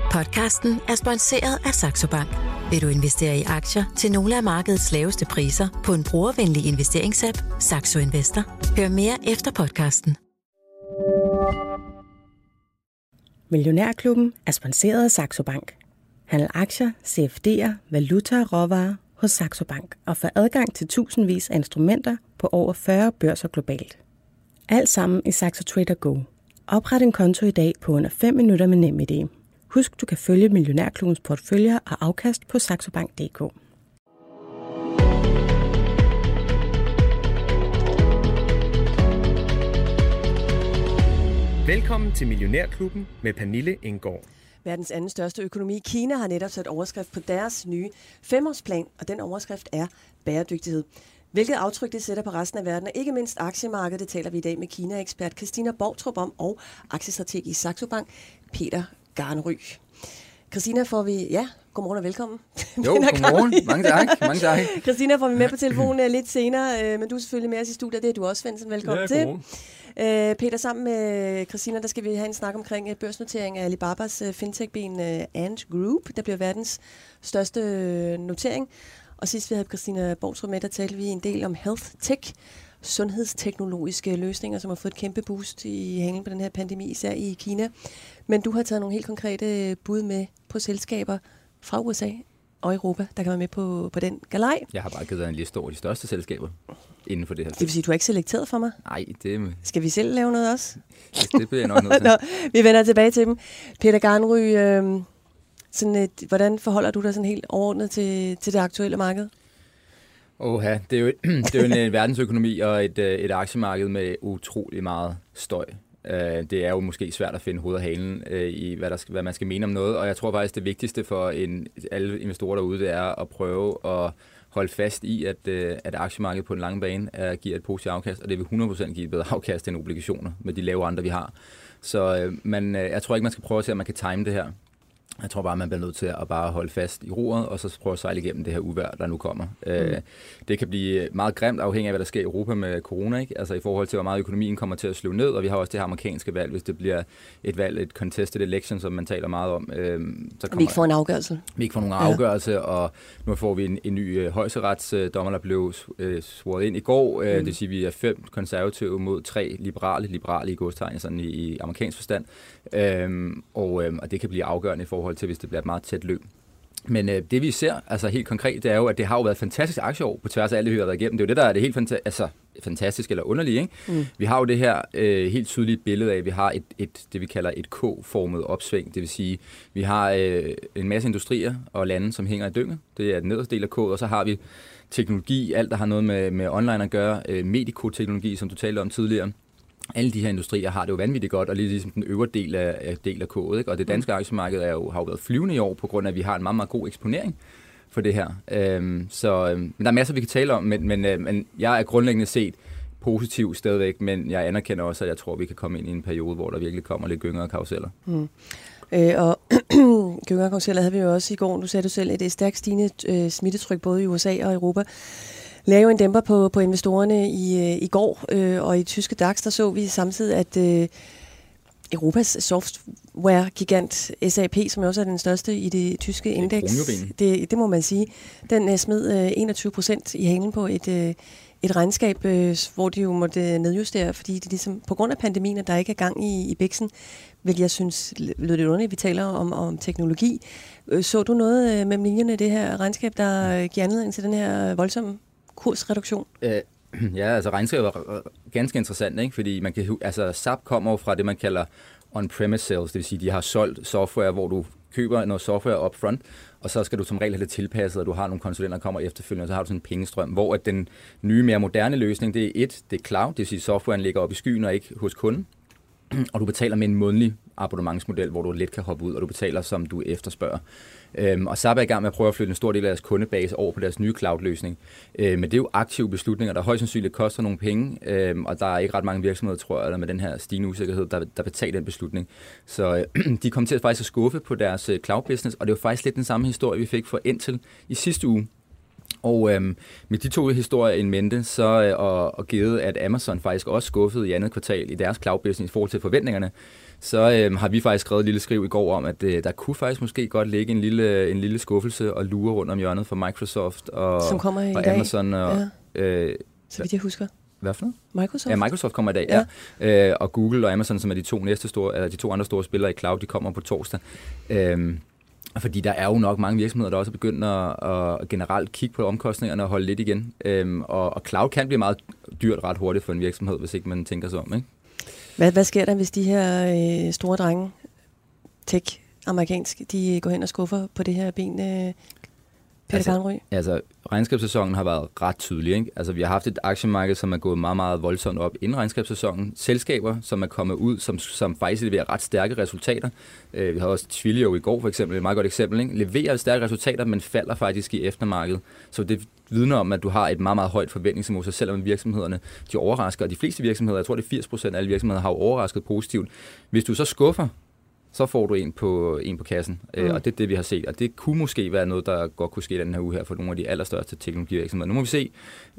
Podcasten er sponsoreret af Saxo Bank. Vil du investere i aktier til nogle af markedets laveste priser på en brugervenlig investeringsapp, Saxo Investor? Hør mere efter podcasten. Millionærklubben er sponsoreret af Saxo Bank. Handel aktier, CFD'er, valuta og råvarer hos Saxo Bank og få adgang til tusindvis af instrumenter på over 40 børser globalt. Alt sammen i Saxo Trader Go. Opret en konto i dag på under 5 minutter med NemID. Husk, du kan følge Millionærklubbens porteføljer og afkast på saxobank.dk. Velkommen til Millionærklubben med Pernille Enggaard. Verdens anden største økonomi, Kina, har netop sat overskrift på deres nye 5-årsplan, og den overskrift er bæredygtighed. Hvilket aftryk det sætter på resten af verden, og ikke mindst aktiemarkedet, det taler vi i dag med Kina-ekspert Christina Boutrup om, og aktiestrateg i Saxo Bank, Peter Garnry. Christina får vi, godmorgen og velkommen. Jo, godmorgen. Mange tak. Christina får vi med på telefonen lidt senere, men du er selvfølgelig med os i studiet, det er du også, Svendsen. Velkommen til. Peter, sammen med Christina, der skal vi have en snak omkring børsnotering af Alibabas fintech-ben Ant Group, der bliver verdens største notering. Og sidst vi havde Christina Boutrup med, der talte vi en del om health tech, sundhedsteknologiske løsninger, som har fået et kæmpe boost i handlen på den her pandemi, især i Kina. Men du har taget nogle helt konkrete bud med på selskaber fra USA og Europa, der kan være med på den galej. Jeg har bare givet dig en liste over de største selskaber inden for det her. Det vil sige, du har ikke selekteret for mig? Nej, det... Skal vi selv lave noget også? Det bliver jeg nok nødt til. Nå, vi vender tilbage til dem. Peter Garnry, hvordan forholder du dig sådan helt overordnet til det aktuelle marked? Det er jo en verdensøkonomi og et aktiemarked med utrolig meget støj. Det er jo måske svært at finde hoved og halen i, hvad man skal mene om noget, og jeg tror faktisk, det vigtigste for alle investorer derude, det er at prøve at holde fast i, at aktiemarkedet på den lange bane giver et positivt afkast, og det vil 100% give et bedre afkast end obligationer med de lave renter, vi har. Så jeg tror ikke, man skal prøve at se, om man kan time det her. Jeg tror bare, man bliver nødt til at bare holde fast i roret, og så prøve at sejle igennem det her uvejr, der nu kommer. Det kan blive meget grimt, afhængig af, hvad der sker i Europa med corona, ikke? Altså i forhold til, hvor meget økonomien kommer til at slå ned, og vi har også det her amerikanske valg, hvis det bliver et contested election, som man taler meget om. Vi ikke får en afgørelse. Vi ikke får nogen afgørelse, og nu får vi en ny højesteretsdommer, der blev svoret ind i går. Det vil sige, at vi er 5 konservative mod 3 liberale i godstegn, sådan i amerikansk forstand. Og det kan blive afgørende i forhold til, hvis det bliver et meget tæt løb. Men det vi ser, altså helt konkret, det er jo, at det har jo været et fantastisk aktieår på tværs af alt det, vi har været igennem. Det er jo det, der er det helt fantastisk eller underlige, ikke? Vi har jo det her helt tydelige billede af, at vi har det, vi kalder et K-formet opsving. Det vil sige, vi har en masse industrier og lande, som hænger i dynget. Det er den nederste del af K, og så har vi teknologi, alt der har noget med online at gøre, medicoteknologi, som du talte om tidligere. Alle de her industrier har det jo vanvittigt godt, og lige ligesom den øvre del af K'et, ikke? Og det danske aktiemarked har jo været flyvende i år, på grund af, at vi har en meget, meget god eksponering for det her. Men der er masser, vi kan tale om, men jeg er grundlæggende set positiv stadigvæk, men jeg anerkender også, at jeg tror, vi kan komme ind i en periode, hvor der virkelig kommer lidt gynger og karuseller. Og gynger og karuseller havde vi jo også i går. Du sagde du selv, et stærkt stigende smittetryk både i USA og Europa. Lagde jo en dæmper på investorerne i går, og i tyske DAX, der så vi samtidig, at Europas software-gigant SAP, som også er den største i det tyske indeks, det må man sige, den smed 21% i halen på et regnskab, hvor de jo måtte nedjustere, fordi det ligesom, på grund af pandemien, at der ikke er gang i biksen, hvilket jeg synes lød lidt underligt, vi taler om teknologi. Så du noget mellem linjerne i det her regnskab, der giver anledning til den her voldsomme kursreduktion? Ja, altså regnskabet var ganske interessant, ikke? Fordi SAP kommer jo fra det, man kalder on-premise sales, det vil sige, de har solgt software, hvor du køber noget software upfront, og så skal du som regel have det tilpasset, og du har nogle konsulenter, der kommer efterfølgende, og så har du sådan en pengestrøm, hvor at den nye, mere moderne løsning, det er cloud, det vil sige, softwaren ligger oppe i skyen og ikke hos kunden, og du betaler med en månedlig abonnementsmodel, hvor du let kan hoppe ud, og du betaler, som du efterspørger. Og SAP er i gang med at prøve at flytte en stor del af deres kundebase over på deres nye cloud-løsning. Men det er jo aktive beslutninger, der højst sandsynligt koster nogle penge, og der er ikke ret mange virksomheder, tror jeg, med den her stigende usikkerhed, der betaler den beslutning. Så de kom til faktisk at skuffe på deres cloud-business, og det var faktisk lidt den samme historie, vi fik for Intel i sidste uge. Og med de 2 historier in mente, så og givet, at Amazon faktisk også skuffede i andet kvartal i deres cloud business i forhold til forventningerne, så har vi faktisk skrevet et lille skriv i går om, at der kunne faktisk måske godt ligge en lille skuffelse og lure rundt om hjørnet for Microsoft og, som kommer i og dag. Amazon. Og, så vidt jeg husker. Hvad for noget? Microsoft? Ja, Microsoft kommer i dag, ja. Og Google og Amazon, som er de to andre store spillere i cloud, de kommer på torsdag. Fordi der er jo nok mange virksomheder, der også er begyndt at generelt kigge på omkostningerne og holde lidt igen. Og cloud kan blive meget dyrt ret hurtigt for en virksomhed, hvis ikke man tænker sig om, ikke? Hvad sker der, hvis de her store drenge, tech, amerikansk, de går hen og skuffer på det her ben, Peter Granrød? Altså, regnskabssæsonen har været ret tydelig, ikke? Altså, vi har haft et aktiemarked, som er gået meget, meget voldsomt op inden regnskabssæsonen. Selskaber, som er kommet ud, som faktisk leverer ret stærke resultater. Vi har også Twilio i går, for eksempel, et meget godt eksempel, ikke? Leverer stærke resultater, men falder faktisk i eftermarkedet. Så det vidner om, at du har et meget, meget højt forventningsniveau, så selvom virksomhederne, de overrasker, og de fleste virksomheder, jeg tror det er 80% af alle virksomheder, har overrasket positivt. Hvis du så skuffer, så får du en på kassen. Og det er det, vi har set. Og det kunne måske være noget, der godt kunne ske den her uge her for nogle af de allerstørste teknologivirksomheder. Nu må vi se.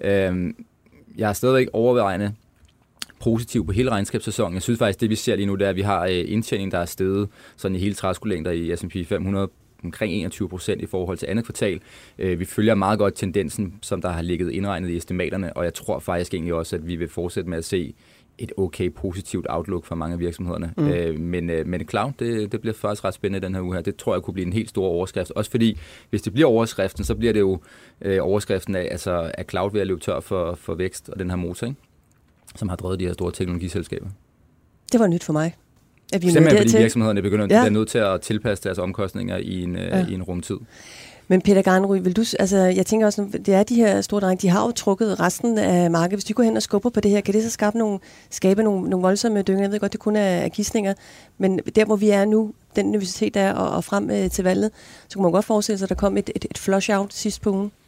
Jeg er stadigvæk overvejende positiv på hele regnskabssæsonen. Jeg synes faktisk, det vi ser lige nu, det er, at vi har indtjening, der er steget sådan i hele træskolængder i S&P 500 omkring 21% i forhold til andet kvartal. Vi følger meget godt tendensen, som der har ligget indregnet i estimaterne, og jeg tror faktisk egentlig også, at vi vil fortsætte med at se et okay positivt outlook for mange af virksomhederne. Men cloud, det bliver faktisk ret spændende den her uge her. Det tror jeg kunne blive en helt stor overskrift. Også fordi, hvis det bliver overskriften, så bliver det jo overskriften af, altså er cloud ved at løbe tør for vækst og den her motor, ikke? Som har drevet de her store teknologiselskaber. Det var nyt for mig. Simpelthen fordi virksomhederne bliver nødt til at tilpasse deres omkostninger i en rumtid. Men Peter Granrød, vil du, altså jeg tænker også, det er de her store drenge, de har jo trukket resten af markedet. Hvis de går hen og skubber på det her, kan det så skabe nogle voldsomme dynger? Jeg ved godt, det kun er gidsninger, men der hvor vi er nu, den universitet der og frem til valget, så kunne man godt forestille sig, at der kom et flush-out sidst på ugen.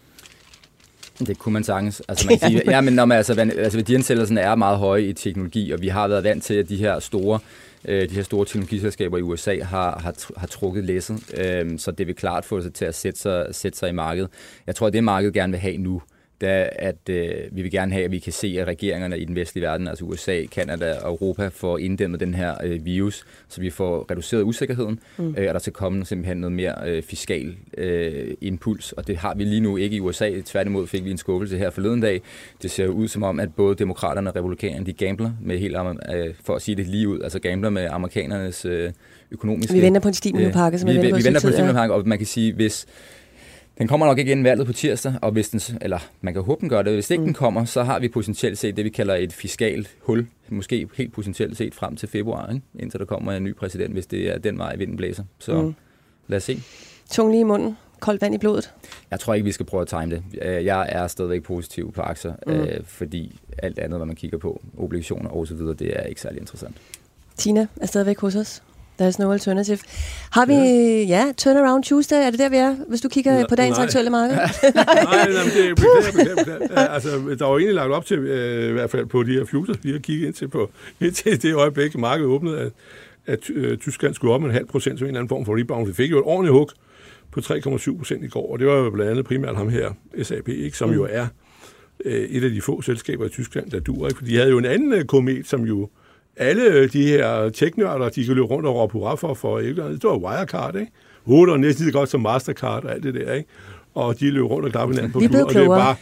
Det kunne man sagtens. Altså man kan sige, altså værdiansættelsen er meget høje i teknologi, og vi har været vant til, at de her store teknologiselskaber i USA har trukket læsset, så det vil klart få sig til at sætte sig i markedet. Jeg tror, at det markedet gerne vil have nu, det er, at vi vil gerne have, at vi kan se, at regeringerne i den vestlige verden, altså USA, Canada og Europa, får inddæmmet den her virus, så vi får reduceret usikkerheden, og der skal komme simpelthen noget mere fiskal impuls, og det har vi lige nu ikke i USA. Tværtimod fik vi en skuffelse her forleden dag. Det ser ud som om, at både demokraterne og republikanerne, de gambler med helt, for at sige det lige ud, altså gambler med amerikanernes økonomiske... Vi venter på en stimulipakke, som vi venter på en stimulipakke, og man kan sige, hvis den kommer nok ikke inden valget på tirsdag, og hvis den, eller man kan håbe, den gør det. Hvis ikke den kommer, så har vi potentielt set det, vi kalder et fiskalt hul. Måske helt potentielt set frem til februar, ikke? Indtil der kommer en ny præsident, hvis det er den vej, vinden blæser. Så lad os se. Tung lige i munden. Koldt vand i blodet. Jeg tror ikke, vi skal prøve at time det. Jeg er stadigvæk positiv på aktier, fordi alt andet, hvad man kigger på, obligationer og så videre, det er ikke særlig interessant. Tina er stadigvæk hos os. There's no alternative. Har vi, turnaround Tuesday, er det der, vi er, hvis du kigger på dagens aktuelle marked? Nej, det er beklager. Altså, der var egentlig lagt op til, i hvert fald på de her futures, vi har kigget indtil det øjeblik, markedet åbnede, at Tyskland skulle op med 0,5%, som en eller anden form for rebound. Vi fik jo et ordentligt hug på 3,7% i går, og det var jo blandt andet primært ham her, SAP, ikke, som jo er et af de få selskaber i Tyskland, der duer, ikke? For de havde jo en anden komet, som jo alle de her teknørder, de kan løbe rundt og råbe hurra for ikke? Det var Wirecard, ikke? Og næsten lige godt som Mastercard og alt det der, ikke? Og de løb rundt og klappede hinanden på klud, og det er bare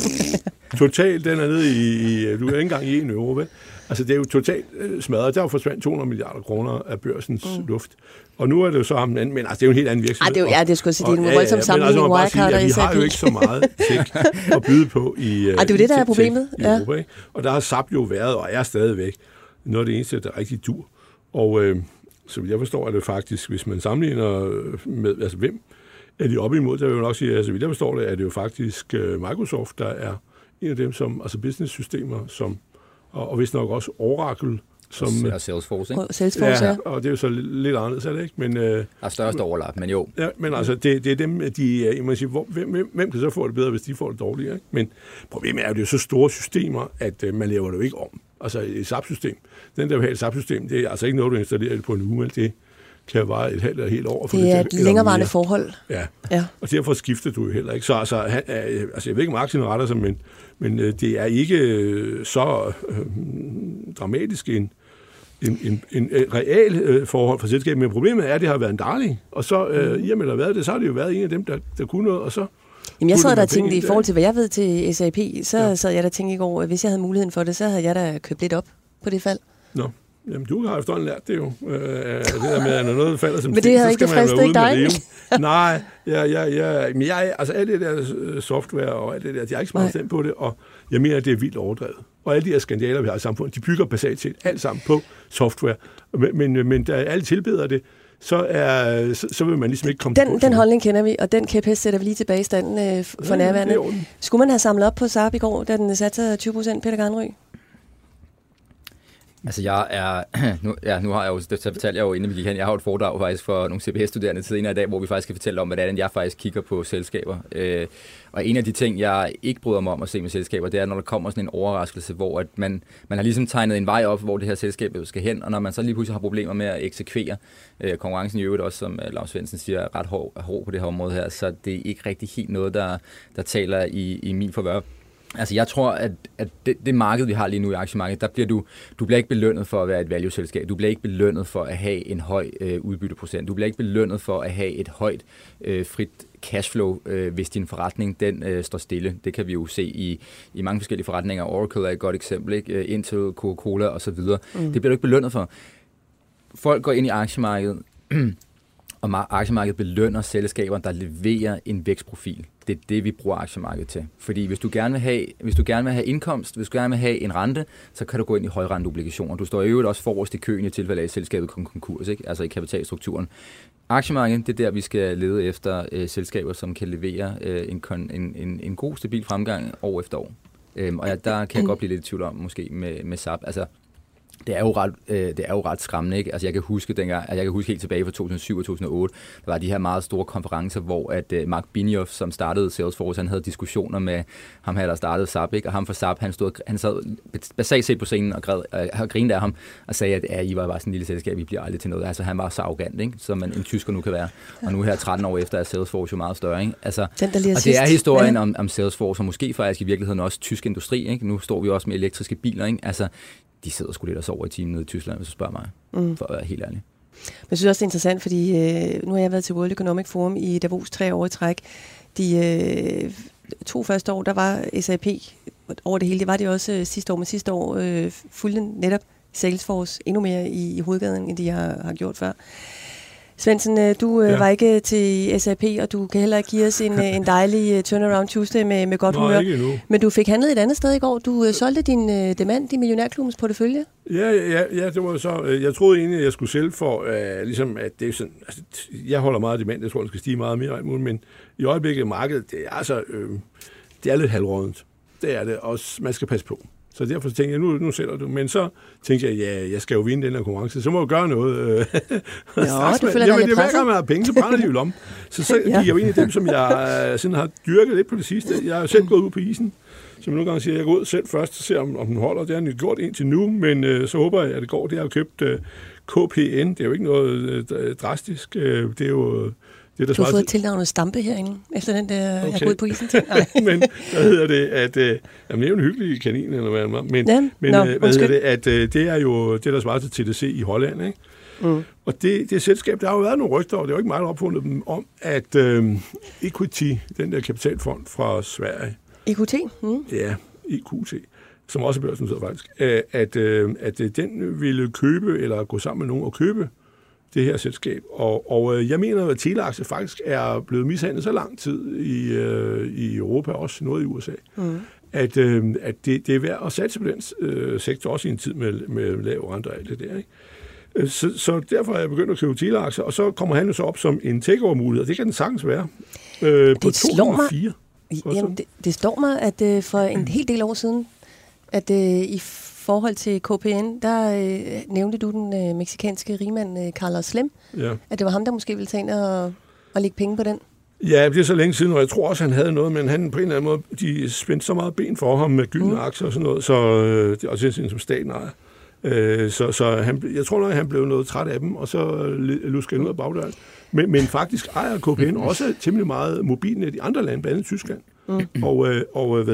totalt, den er nede i du er ikke engang i 1 euro, vel? Altså det er jo totalt smadret. Der er forsvandt 200 milliarder kroner af børsens luft. Og nu er det jo så ham den anden, men altså det er jo en helt anden virksomhed. Det skulle sige, det er en voldsom sammenligning, Wirecard og SAP. Vi har jo ikke så meget tech at byde på i det er jo det, der er problemet. I Europa, ikke? Og der har SAP jo været og er stadigvæk noget af det eneste, der er rigtig dur. Og så jeg forstår, at det faktisk, hvis man sammenligner med, altså hvem er de oppe imod, der vil jeg nok sige, altså jeg forstår det, er det jo faktisk Microsoft, der er en af dem, som, altså business-systemer, som, og vist nok også Oracle, som Salesforce, ikke? Salesforce, ja. Og det er jo så lidt anderledes, er det ikke? Men, der er største overlap, men jo. Ja, men altså, det er dem, man siger, hvem kan så få det bedre, hvis de får det dårligere, ikke? Men problemet er jo, det er så store systemer, at man laver det jo ikke om. Altså et SAP-system. Den der vil have et SAP-system, det er altså ikke noget, du installerer på en uge, det kan vare et halvt eller helt år. Det er et længerevarende forhold. Ja, og derfor skifter du jo heller ikke. Så jeg ved ikke, om aktien retter sig, men det er ikke så dramatisk en real forhold for selskabet. Men problemet er, at det har været en darling, og så i og med, der været det, så har det jo været en af dem, der kunne noget, og så... Jamen, jeg sad der og tænkte, i forhold til, hvad jeg ved til SAP, så sad jeg der og tænkte i går, at hvis jeg havde muligheden for det, så havde jeg da købt lidt op på det fald. Nå, jamen du har efterhånden lært det jo. Det der med, at når noget falder som men det havde ikke det fristede ikke dig? Nej, men altså alt det der software og alt det der, jeg er ikke så meget stemt på det, og jeg mener, at det er vildt overdrevet. Og alle de her skandaler, vi har i samfundet, de bygger basalt set alt sammen på software. Men da alle tilbeder det, så vil man ligesom ikke komme Den holdning kender vi, og den kæphest sætter vi lige tilbage i standen for nærværende. Skulle man have samlet op på SAP i går, da den satte sig 20%, Peter Granrød? Altså nu har jeg jo, det fortalte jeg jo inden vi gik hen, jeg har et foredrag faktisk for nogle CBS-studerende senere i dag, hvor vi faktisk skal fortælle om, hvordan jeg faktisk kigger på selskaber. Og en af de ting, jeg ikke bryder mig om at se med selskaber, det er, når der kommer sådan en overraskelse, hvor at man har ligesom tegnet en vej op, hvor det her selskab skal hen, og når man så lige pludselig har problemer med at eksekvere konkurrencen i øvrigt også, som Lars Svendsen siger, er ret hård på det her område her, så det er ikke rigtig helt noget, der taler i min favør. Altså jeg tror, at det marked, vi har lige nu i aktiemarkedet, der bliver du bliver ikke belønnet for at være et value-selskab. Du bliver ikke belønnet for at have en høj udbytteprocent. Du bliver ikke belønnet for at have et højt frit cashflow, hvis din forretning den står stille. Det kan vi jo se i mange forskellige forretninger. Oracle er et godt eksempel, ikke? Intel, Coca-Cola osv. Det bliver du ikke belønnet for. Folk går ind i aktiemarkedet, og aktiemarkedet belønner selskaber, der leverer en vækstprofil. Det er det, vi bruger aktiemarkedet til. Fordi hvis du gerne vil have indkomst, hvis du gerne vil have en rente, så kan du gå ind i højrenteobligationer. Du står i øvrigt også forrest i køen i tilfælde af, at selskabet kommer konkurs, ikke? Altså i kapitalstrukturen. Aktiemarkedet, det er der, vi skal lede efter selskaber, som kan levere en god, stabil fremgang år efter år. Og der kan jeg godt blive lidt i tvivl om, måske med SAP. Altså, det er jo ret skræmmende, ikke? Altså jeg kan huske helt tilbage fra 2007 og 2008, der var de her meget store konferencer, hvor at Mark Benioff, som startede Salesforce, han havde diskussioner med ham her, der startede SAP, ikke? Og ham fra SAP, han sad basalt set på scenen og grinede af ham og sagde, at I var bare sådan en lille selskab, I bliver aldrig til noget. Altså han var så arrogant, ikke? Som en tysker nu kan være. Og nu her 13 år efter er Salesforce jo meget større, ikke? Altså, og det er historien om Salesforce, og måske faktisk i virkeligheden også tysk industri, ikke? Nu står vi også med elektriske biler, ikke? Altså de sidder sgu lidt og sover i timen nede i Tyskland, hvis du spørger mig, for at være helt ærlig. Jeg synes også, det er interessant, fordi nu har jeg været til World Economic Forum i Davos 3 år i træk. De 2 første år, der var SAP over det hele. Det var det også sidste år, men sidste år fulgte netop Salesforce endnu mere i hovedgaden, end de har gjort før. Svendsen, du var ikke til SAP, og du kan heller ikke give os en dejlig turnaround Tuesday med godt humør. Men du fik handlet et andet sted i går. Du solgte din demand i Millionærklubbens portefølje. Ja, det var så. Jeg troede egentlig, at jeg skulle sælge for, ligesom at det er sådan. Altså, jeg holder meget af demand. Jeg tror, det skal stige meget mere, men i øjeblikket markedet, det er altså, det er lidt halvrådent. Det er det, og man skal passe på. Så derfor tænkte jeg, nu sælger du. Men så tænkte jeg, ja, jeg skal jo vinde den her konkurrence, så må jeg gøre noget. Ja, du føler dig lidt presset. Det er hver gang, man har penge, så brænder de jo om. Så gik jeg jo ind i dem, som jeg sådan har dyrket lidt på det sidste. Jeg har selv gået ud på isen, som jeg nogle gange siger, jeg går ud selv først og ser, om den holder. Det har den gjort indtil nu, men så håber jeg, at det går. Det har jo købt KPN. Det er jo ikke noget drastisk. Det er jo... Du har fået tilnavnet Stampe herinde, efter den der, jeg har gået på isen til. Men hvad hedder det, at jamen, det er jo en hyggelig kanin, eller hvad hvad hedder det, at det er jo det, der svarer til TDC i Holland, ikke? Og det selskab, der har jo været nogle rygter, og det er jo ikke meget opfundet dem, om at Equity, den der kapitalfond fra Sverige. EQT? Ja, EQT, som også er børsnoteret faktisk, at den ville købe, eller gå sammen med nogen og købe det her selskab. Og jeg mener, at teleaktier faktisk er blevet mishandlet så lang tid i Europa, også noget i USA, at det er værd at satse på den sektor, også i en tid med lav rente og alt det der, ikke? Så derfor er jeg begyndt at købe teleaktier, og så kommer han jo så op som en takeover-mulighed, og det kan den sagtens være. På 2,4. Jamen, det slår mig, at for en hel del år siden, at i forhold til KPN, der nævnte du den mexikanske rigmand Carlos Slim, at det var ham, der måske ville tage ind og lægge penge på den. Ja, det er så længe siden, og jeg tror også, han havde noget, men han på en eller anden måde, de spændte så meget ben for ham med gyldne aktier og sådan noget, så det er også sådan som staten ejer, Så jeg tror nok, at han blev noget træt af dem, og så luskede han ud af bagdøren. Men faktisk ejer KPN også temmelig meget mobilnet i andre lande, blandt andet Tyskland. Og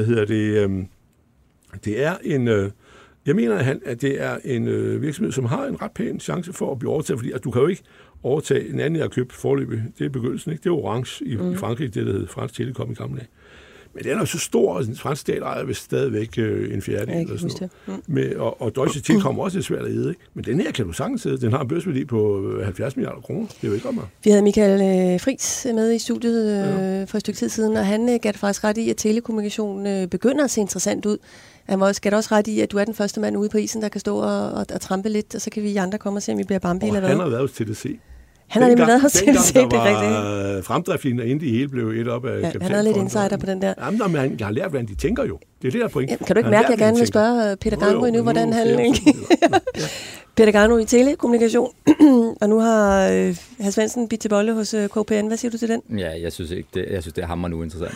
det er en... Jeg mener, at det er en virksomhed, som har en ret pæn chance for at blive overtaget, fordi at du kan jo ikke overtage en anden, jeg har købt forløbig. Det er begyndelsen, ikke? Det er Orange i Frankrig, det der hedder Fransk Telekom i gamle dage. Men den er jo så stor, at den franske stat ejer vist stadigvæk en fjerdedel eller sådan noget. Og Deutsche Telekom også er svært at æde, ikke? Men den her kan du sagtens æde. Den har en børsværdi på 70 milliarder kroner. Det er jo ikke om. Vi havde Michael Friis med i studiet for et stykke tid siden, og han gav faktisk ret i, at telekommunikation begynder at se interessant ud. Han gav også ret i, at du er den første mand ude på isen, der kan stå og trampe lidt, og så kan vi andre komme og se, om vi bliver Bambi eller hvad. Han har været hos TDC. Han har nemlig været hos TDC, det er rigtigt. Der var fremdriften, og inden de hele blev et op af kapitalfonden. Han havde lidt insider på den der. Jamen, jeg har lært, hvordan de tænker jo. Det er det der point. Ja, kan du ikke mærke, at jeg gerne vil spørge Peter Garnrød nu, hvordan han... Peter Garnrød i telekommunikation, og nu har hr. Svendsen bidt til bolle hos KPN. Hvad siger du til den? Ja, jeg synes det er hammerende uinteressant.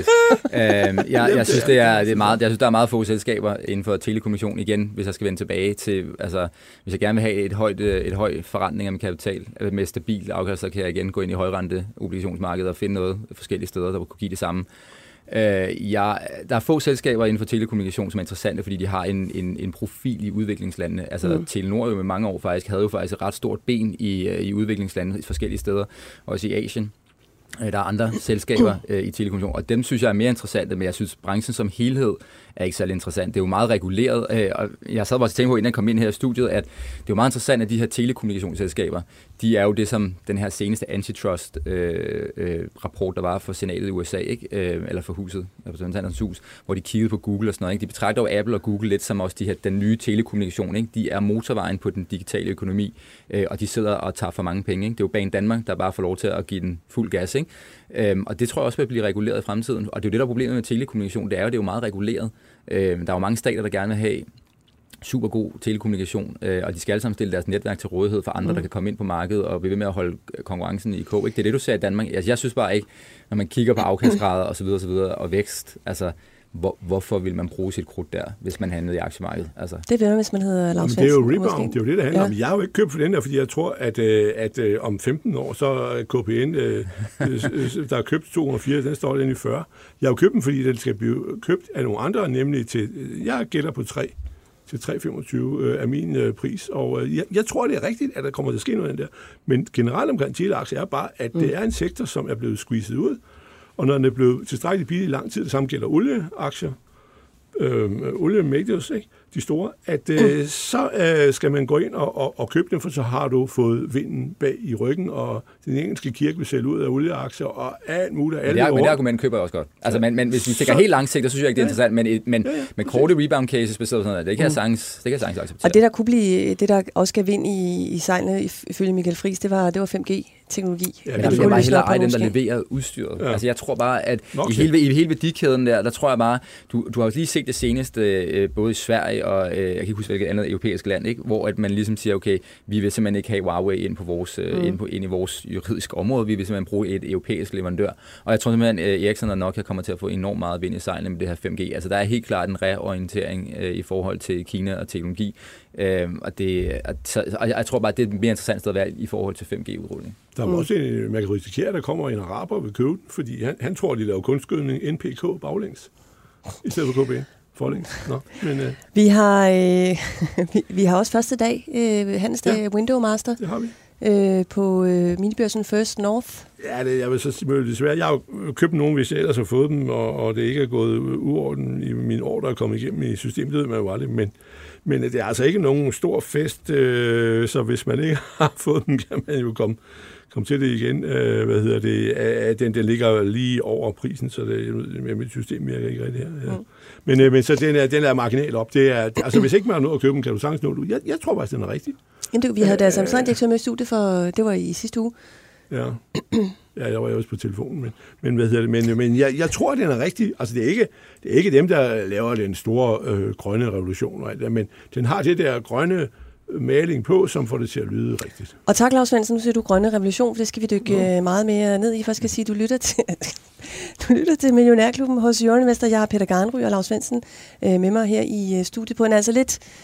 Jeg synes, der er meget få selskaber inden for telekommunikation igen, hvis jeg skal vende tilbage til, altså hvis jeg gerne vil have et høj forrentning af min kapital med stabil afkast, så kan jeg igen gå ind i højrente obligationsmarkedet og finde noget forskellige steder, der kunne give det samme. Der er få selskaber inden for telekommunikation, som er interessante, fordi de har en profil i udviklingslandene. Altså Telenor jo med mange år havde jo faktisk et ret stort ben i udviklingslandene i forskellige steder, også i Asien. Der er andre selskaber i telekommunikation, og dem synes jeg er mere interessante, men jeg synes, branchen som helhed er ikke særlig interessant. Det er jo meget reguleret, og jeg sad bare til at tænke på, inden jeg kom ind her i studiet, at det er jo meget interessant, at de her telekommunikationsselskaber, de er jo det, som den her seneste antitrust-rapport, der var for senatet i USA, ikke? Eller for huset, repræsentanternes hus, hvor de kiggede på Google og sådan noget. Ikke? De betragter jo Apple og Google lidt som også den nye telekommunikation. Ikke? De er motorvejen på den digitale økonomi, og de sidder og tager for mange penge. Ikke? Det er jo Banedanmark, der bare får lov til at give den fuld gas. Ikke? Og det tror jeg også vil blive reguleret i fremtiden. Og det er jo det, der er problemet med telekommunikation. Det er jo meget reguleret. Der er jo mange stater, der gerne vil have super god telekommunikation, og de skal alle sammen stille deres netværk til rådighed for andre, der kan komme ind på markedet og blive ved med at holde konkurrencen i kog. Ikke? Det er det, du ser i Danmark. Altså, jeg synes bare ikke, når man kigger på afkastgrader og så videre og vækst, altså hvorfor vil man bruge sit krudt der, hvis man handlede i aktiemarkedet? Altså. Det vil man, hvis man hedder Lars Svendsen. Det er jo rebound, det er jo det handler om. Jeg har jo ikke købt for den der, fordi jeg tror, at om 15 år, så er KPN, der er købt 204, den står den i 40. Jeg har jo købt den, fordi den skal blive købt af nogle andre, nemlig til, jeg gætter på 3 til 3,25 af min pris. Og jeg tror, det er rigtigt, at der kommer til at ske noget der. Men generelt omkring teleaktier er bare, at det er en sektor, som er blevet squeezet ud. Og når den er blevet tilstrækkeligt billig i lang tid, det samme gælder olieaktier, oliemajors, ikke? De store, at så skal man gå ind og købe dem, for så har du fået vinden bag i ryggen, og den engelske kirke vil sælge ud af olieaktier, og alt muligt. Men det argument køber jeg også godt. Altså, men hvis vi tænker helt langsigtet, så synes jeg ikke, det er interessant, men korte rebound cases baseret sådan noget, det kan jeg sagtens acceptere. Og det, der kunne blive, det der også gav vind i sejlene, ifølge Michael Friis, det var 5G-teknologi. Ja, der vil jeg bare hellere eje dem, der leverer udstyret. Ja. Altså, jeg tror bare, at i hele værdikæden der tror jeg bare, du har jo lige set det seneste, både i Sverige og jeg kan ikke huske, hvilket andet europæisk land, ikke? Hvor at man ligesom siger, okay, vi vil simpelthen ikke have Huawei ind på vores, ind i vores juridiske område, vi vil simpelthen bruge et europæisk leverandør. Og jeg tror simpelthen, at Ericsson og Nokia kommer til at få enormt meget vind i sejlene med det her 5G. Altså, der er helt klart en reorientering i forhold til Kina og teknologi. Og jeg tror bare, det er et mere interessant sted at være i forhold til 5G-udrulling. Der er også man kan risikere, at der kommer en araber ved købe den, fordi han tror, de laver kunstgødning NPK baglæns, i stedet for KB. Vi har også første dag, handelsdag, Window Master. Det har vi. På minibørsen First North. Ja, jeg vil så sige desværre. Jeg har jo købt nogen, hvis jeg ellers har fået dem, og det ikke er gået uorden i mine år, der er kommet igennem i systemet, det ved man jo aldrig, men det er altså ikke nogen stor fest, så hvis man ikke har fået dem, kan man jo komme til det igen. Den ligger lige over prisen, så med mit system virker ikke rigtig her. Ja. Men så den er marginal op. Det er, altså, hvis ikke man har nået at købe den, kan du sagtens nå det. Jeg tror faktisk, den er rigtig. Jamen, vi havde deres Samsung-direktør med i studiet for, det var i sidste uge. Ja, jeg var også på telefonen, men jeg tror, den er rigtig. Altså, det er ikke dem, der laver den store grønne revolution og alt det, men den har det der grønne maling på, som får det til at lyde rigtigt. Og tak, Lars Svendsen. Nu siger du grønne revolution, for det skal vi dykke meget mere ned i. Først skal jeg sige, du lytter til Millionærklubben hos Jørgen Vester. Jeg har Peter Garnrød og Lars Svendsen med mig her i studiet på en altså lidt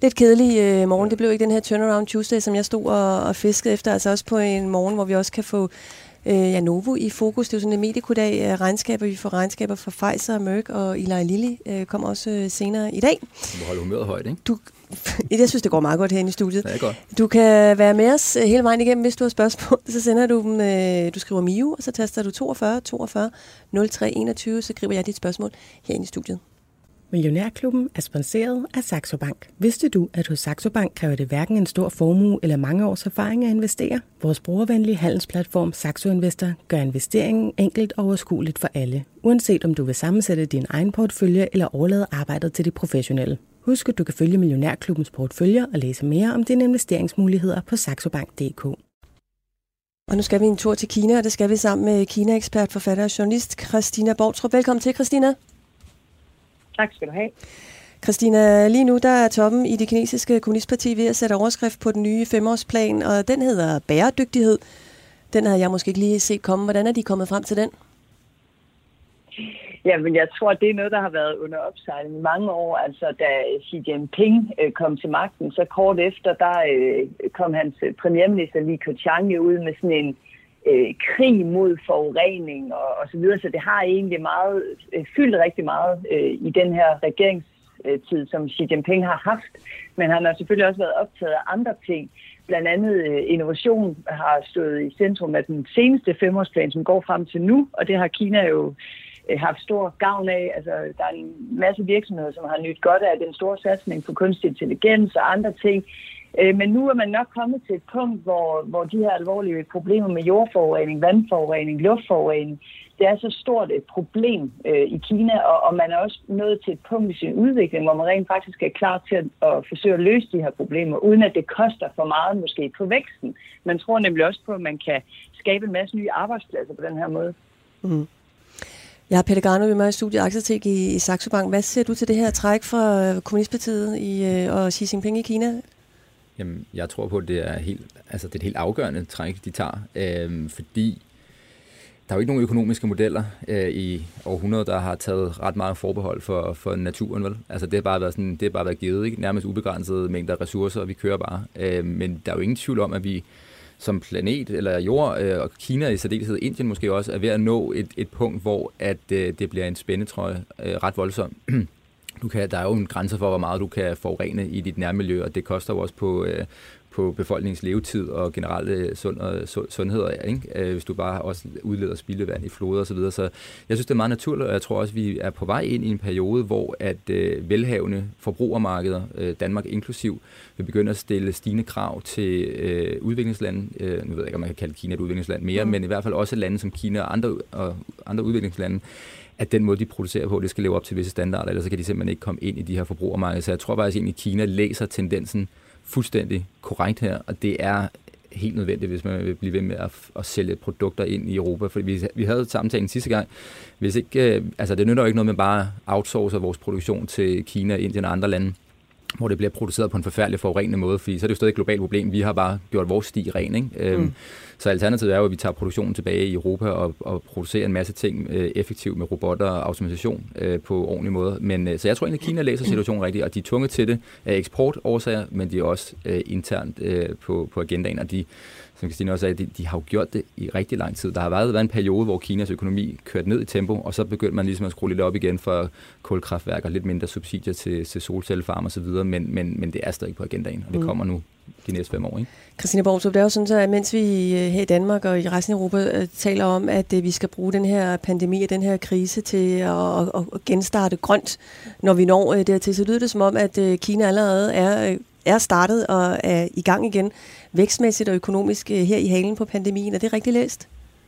lidt kedelig morgen. Det blev ikke den her turnaround Tuesday, som jeg stod og fiskede efter. Altså også på en morgen, hvor vi også kan få Novo i fokus. Det er jo sådan en medikodag regnskaber. Vi får regnskaber fra Pfizer, Merck og Eli Lilly. Kommer også senere i dag. Du må holde humøret højt, ikke? Jeg synes, det går meget godt herinde i studiet. Det er godt. Du kan være med os hele vejen igennem, hvis du har spørgsmål. Så sender du dem, du skriver MIU, og så taster du 42 42 03 21, så griber jeg dit spørgsmål herinde i studiet. Millionærklubben er sponsoreret af Saxo Bank. Vidste du, at hos Saxo Bank kræver det hverken en stor formue eller mange års erfaring at investere? Vores brugervenlige handelsplatform Saxo Investor gør investeringen enkelt og overskueligt for alle, uanset om du vil sammensætte din egen portefølje eller overlade arbejdet til de professionelle. Husk, at du kan følge Millionærklubbens porteføljer og læse mere om dine investeringsmuligheder på saxobank.dk. Og nu skal vi en tur til Kina, og det skal vi sammen med Kina-ekspert, forfatter og journalist Christina Boutrup. Velkommen til, Christina. Tak skal du have. Christina, lige nu der er toppen i det kinesiske kommunistparti ved at sætte overskrift på den nye 5-årsplan, og den hedder bæredygtighed. Den havde jeg måske ikke lige set komme. Hvordan er de kommet frem til den? Jamen, jeg tror, det er noget, der har været under opsejling i mange år. Altså, da Xi Jinping kom til magten, så kort efter, der kom hans premierminister Li Keqiang ud med sådan en krig mod forurening og så videre. Så det har egentlig fyldt rigtig meget i den her regeringstid, som Xi Jinping har haft. Men han har selvfølgelig også været optaget af andre ting. Blandt andet innovation har stået i centrum af den seneste 5-årsplan, som går frem til nu, og det har Kina jo haft stor gavn af. Altså, der er en masse virksomheder, som har nydt godt af den store satsning på kunstig intelligens og andre ting. Men nu er man nok kommet til et punkt, hvor de her alvorlige problemer med jordforurening, vandforurening, luftforurening, det er så stort et problem i Kina, og man er også nået til et punkt i sin udvikling, hvor man rent faktisk er klar til at forsøge at løse de her problemer, uden at det koster for meget måske på væksten. Man tror nemlig også på, at man kan skabe en masse nye arbejdspladser på den her måde. Mm. Jeg har Peter Garno ved mig i studiet Aktietech i Saxo Bank. Hvad siger du til det her træk fra Kommunistpartiet og Xi Jinping i Kina? Jamen, jeg tror på, at det er et helt afgørende træk, de tager, fordi der er jo ikke nogen økonomiske modeller i århundreder, der har taget ret meget forbehold for naturen, vel? Altså, det har bare været givet, ikke? Nærmest ubegrænsede mængder ressourcer, og vi kører bare. Men der er jo ingen tvivl om, at vi som planet, eller jord, og Kina i særdeleshed, Indien måske også, er ved at nå et punkt, hvor at det bliver en spændetrøje ret voldsomt. Der er jo en grænse for, hvor meget du kan forurene i dit nærmiljø, og det koster jo også på befolkningens levetid og generelle sundhed, ikke? Hvis du bare også udleder spildevand i floder og så videre. Så jeg synes, det er meget naturligt, og jeg tror også, vi er på vej ind i en periode, hvor at velhavende forbrugermarkeder, Danmark inklusiv, vil begynde at stille stigende krav til udviklingslande. Nu ved jeg ikke, om man kan kalde Kina et udviklingsland mere, men i hvert fald også lande som Kina og andre udviklingslande, at den måde, de producerer på, det skal leve op til visse standarder, ellers så kan de simpelthen ikke komme ind i de her forbrugermarkeder. Så jeg tror faktisk, at Kina læser tendensen fuldstændig korrekt her, og det er helt nødvendigt, hvis man vil blive ved med at sælge produkter ind i Europa. Fordi vi havde samtalen sidste gang. Hvis ikke, det nytter jo ikke noget med bare outsourcer vores produktion til Kina, Indien og andre lande, hvor det bliver produceret på en forfærdelig forurenende måde, fordi så er det jo stadig et globalt problem. Vi har bare gjort vores sti ren, ikke? Så alternativet er jo, at vi tager produktionen tilbage i Europa og producerer en masse ting effektivt med robotter og automation på ordentlig måde. Men så jeg tror egentlig, at Kina læser situationen rigtigt, og de er tvunget til det af eksportårsager, men de er også internt på agendaen, og de, som Christina også sagde, de har jo gjort det i rigtig lang tid. Der har været en periode, hvor Kinas økonomi kørte ned i tempo, og så begyndte man ligesom at skrue lidt op igen for kulkraftværker, lidt mindre subsidier til solcellefarmer osv., men det er stadig på agendaen, og det kommer nu de næste 5 år, ikke? Christina Boutrup, det er jo sådan, at mens vi her i Danmark og i resten af Europa taler om, at vi skal bruge den her pandemi og den her krise til at genstarte grønt, når vi når dertil, så lyder det som om, at Kina allerede er startet og er i gang igen vækstmæssigt og økonomisk her i halen på pandemien. Er det rigtigt læst?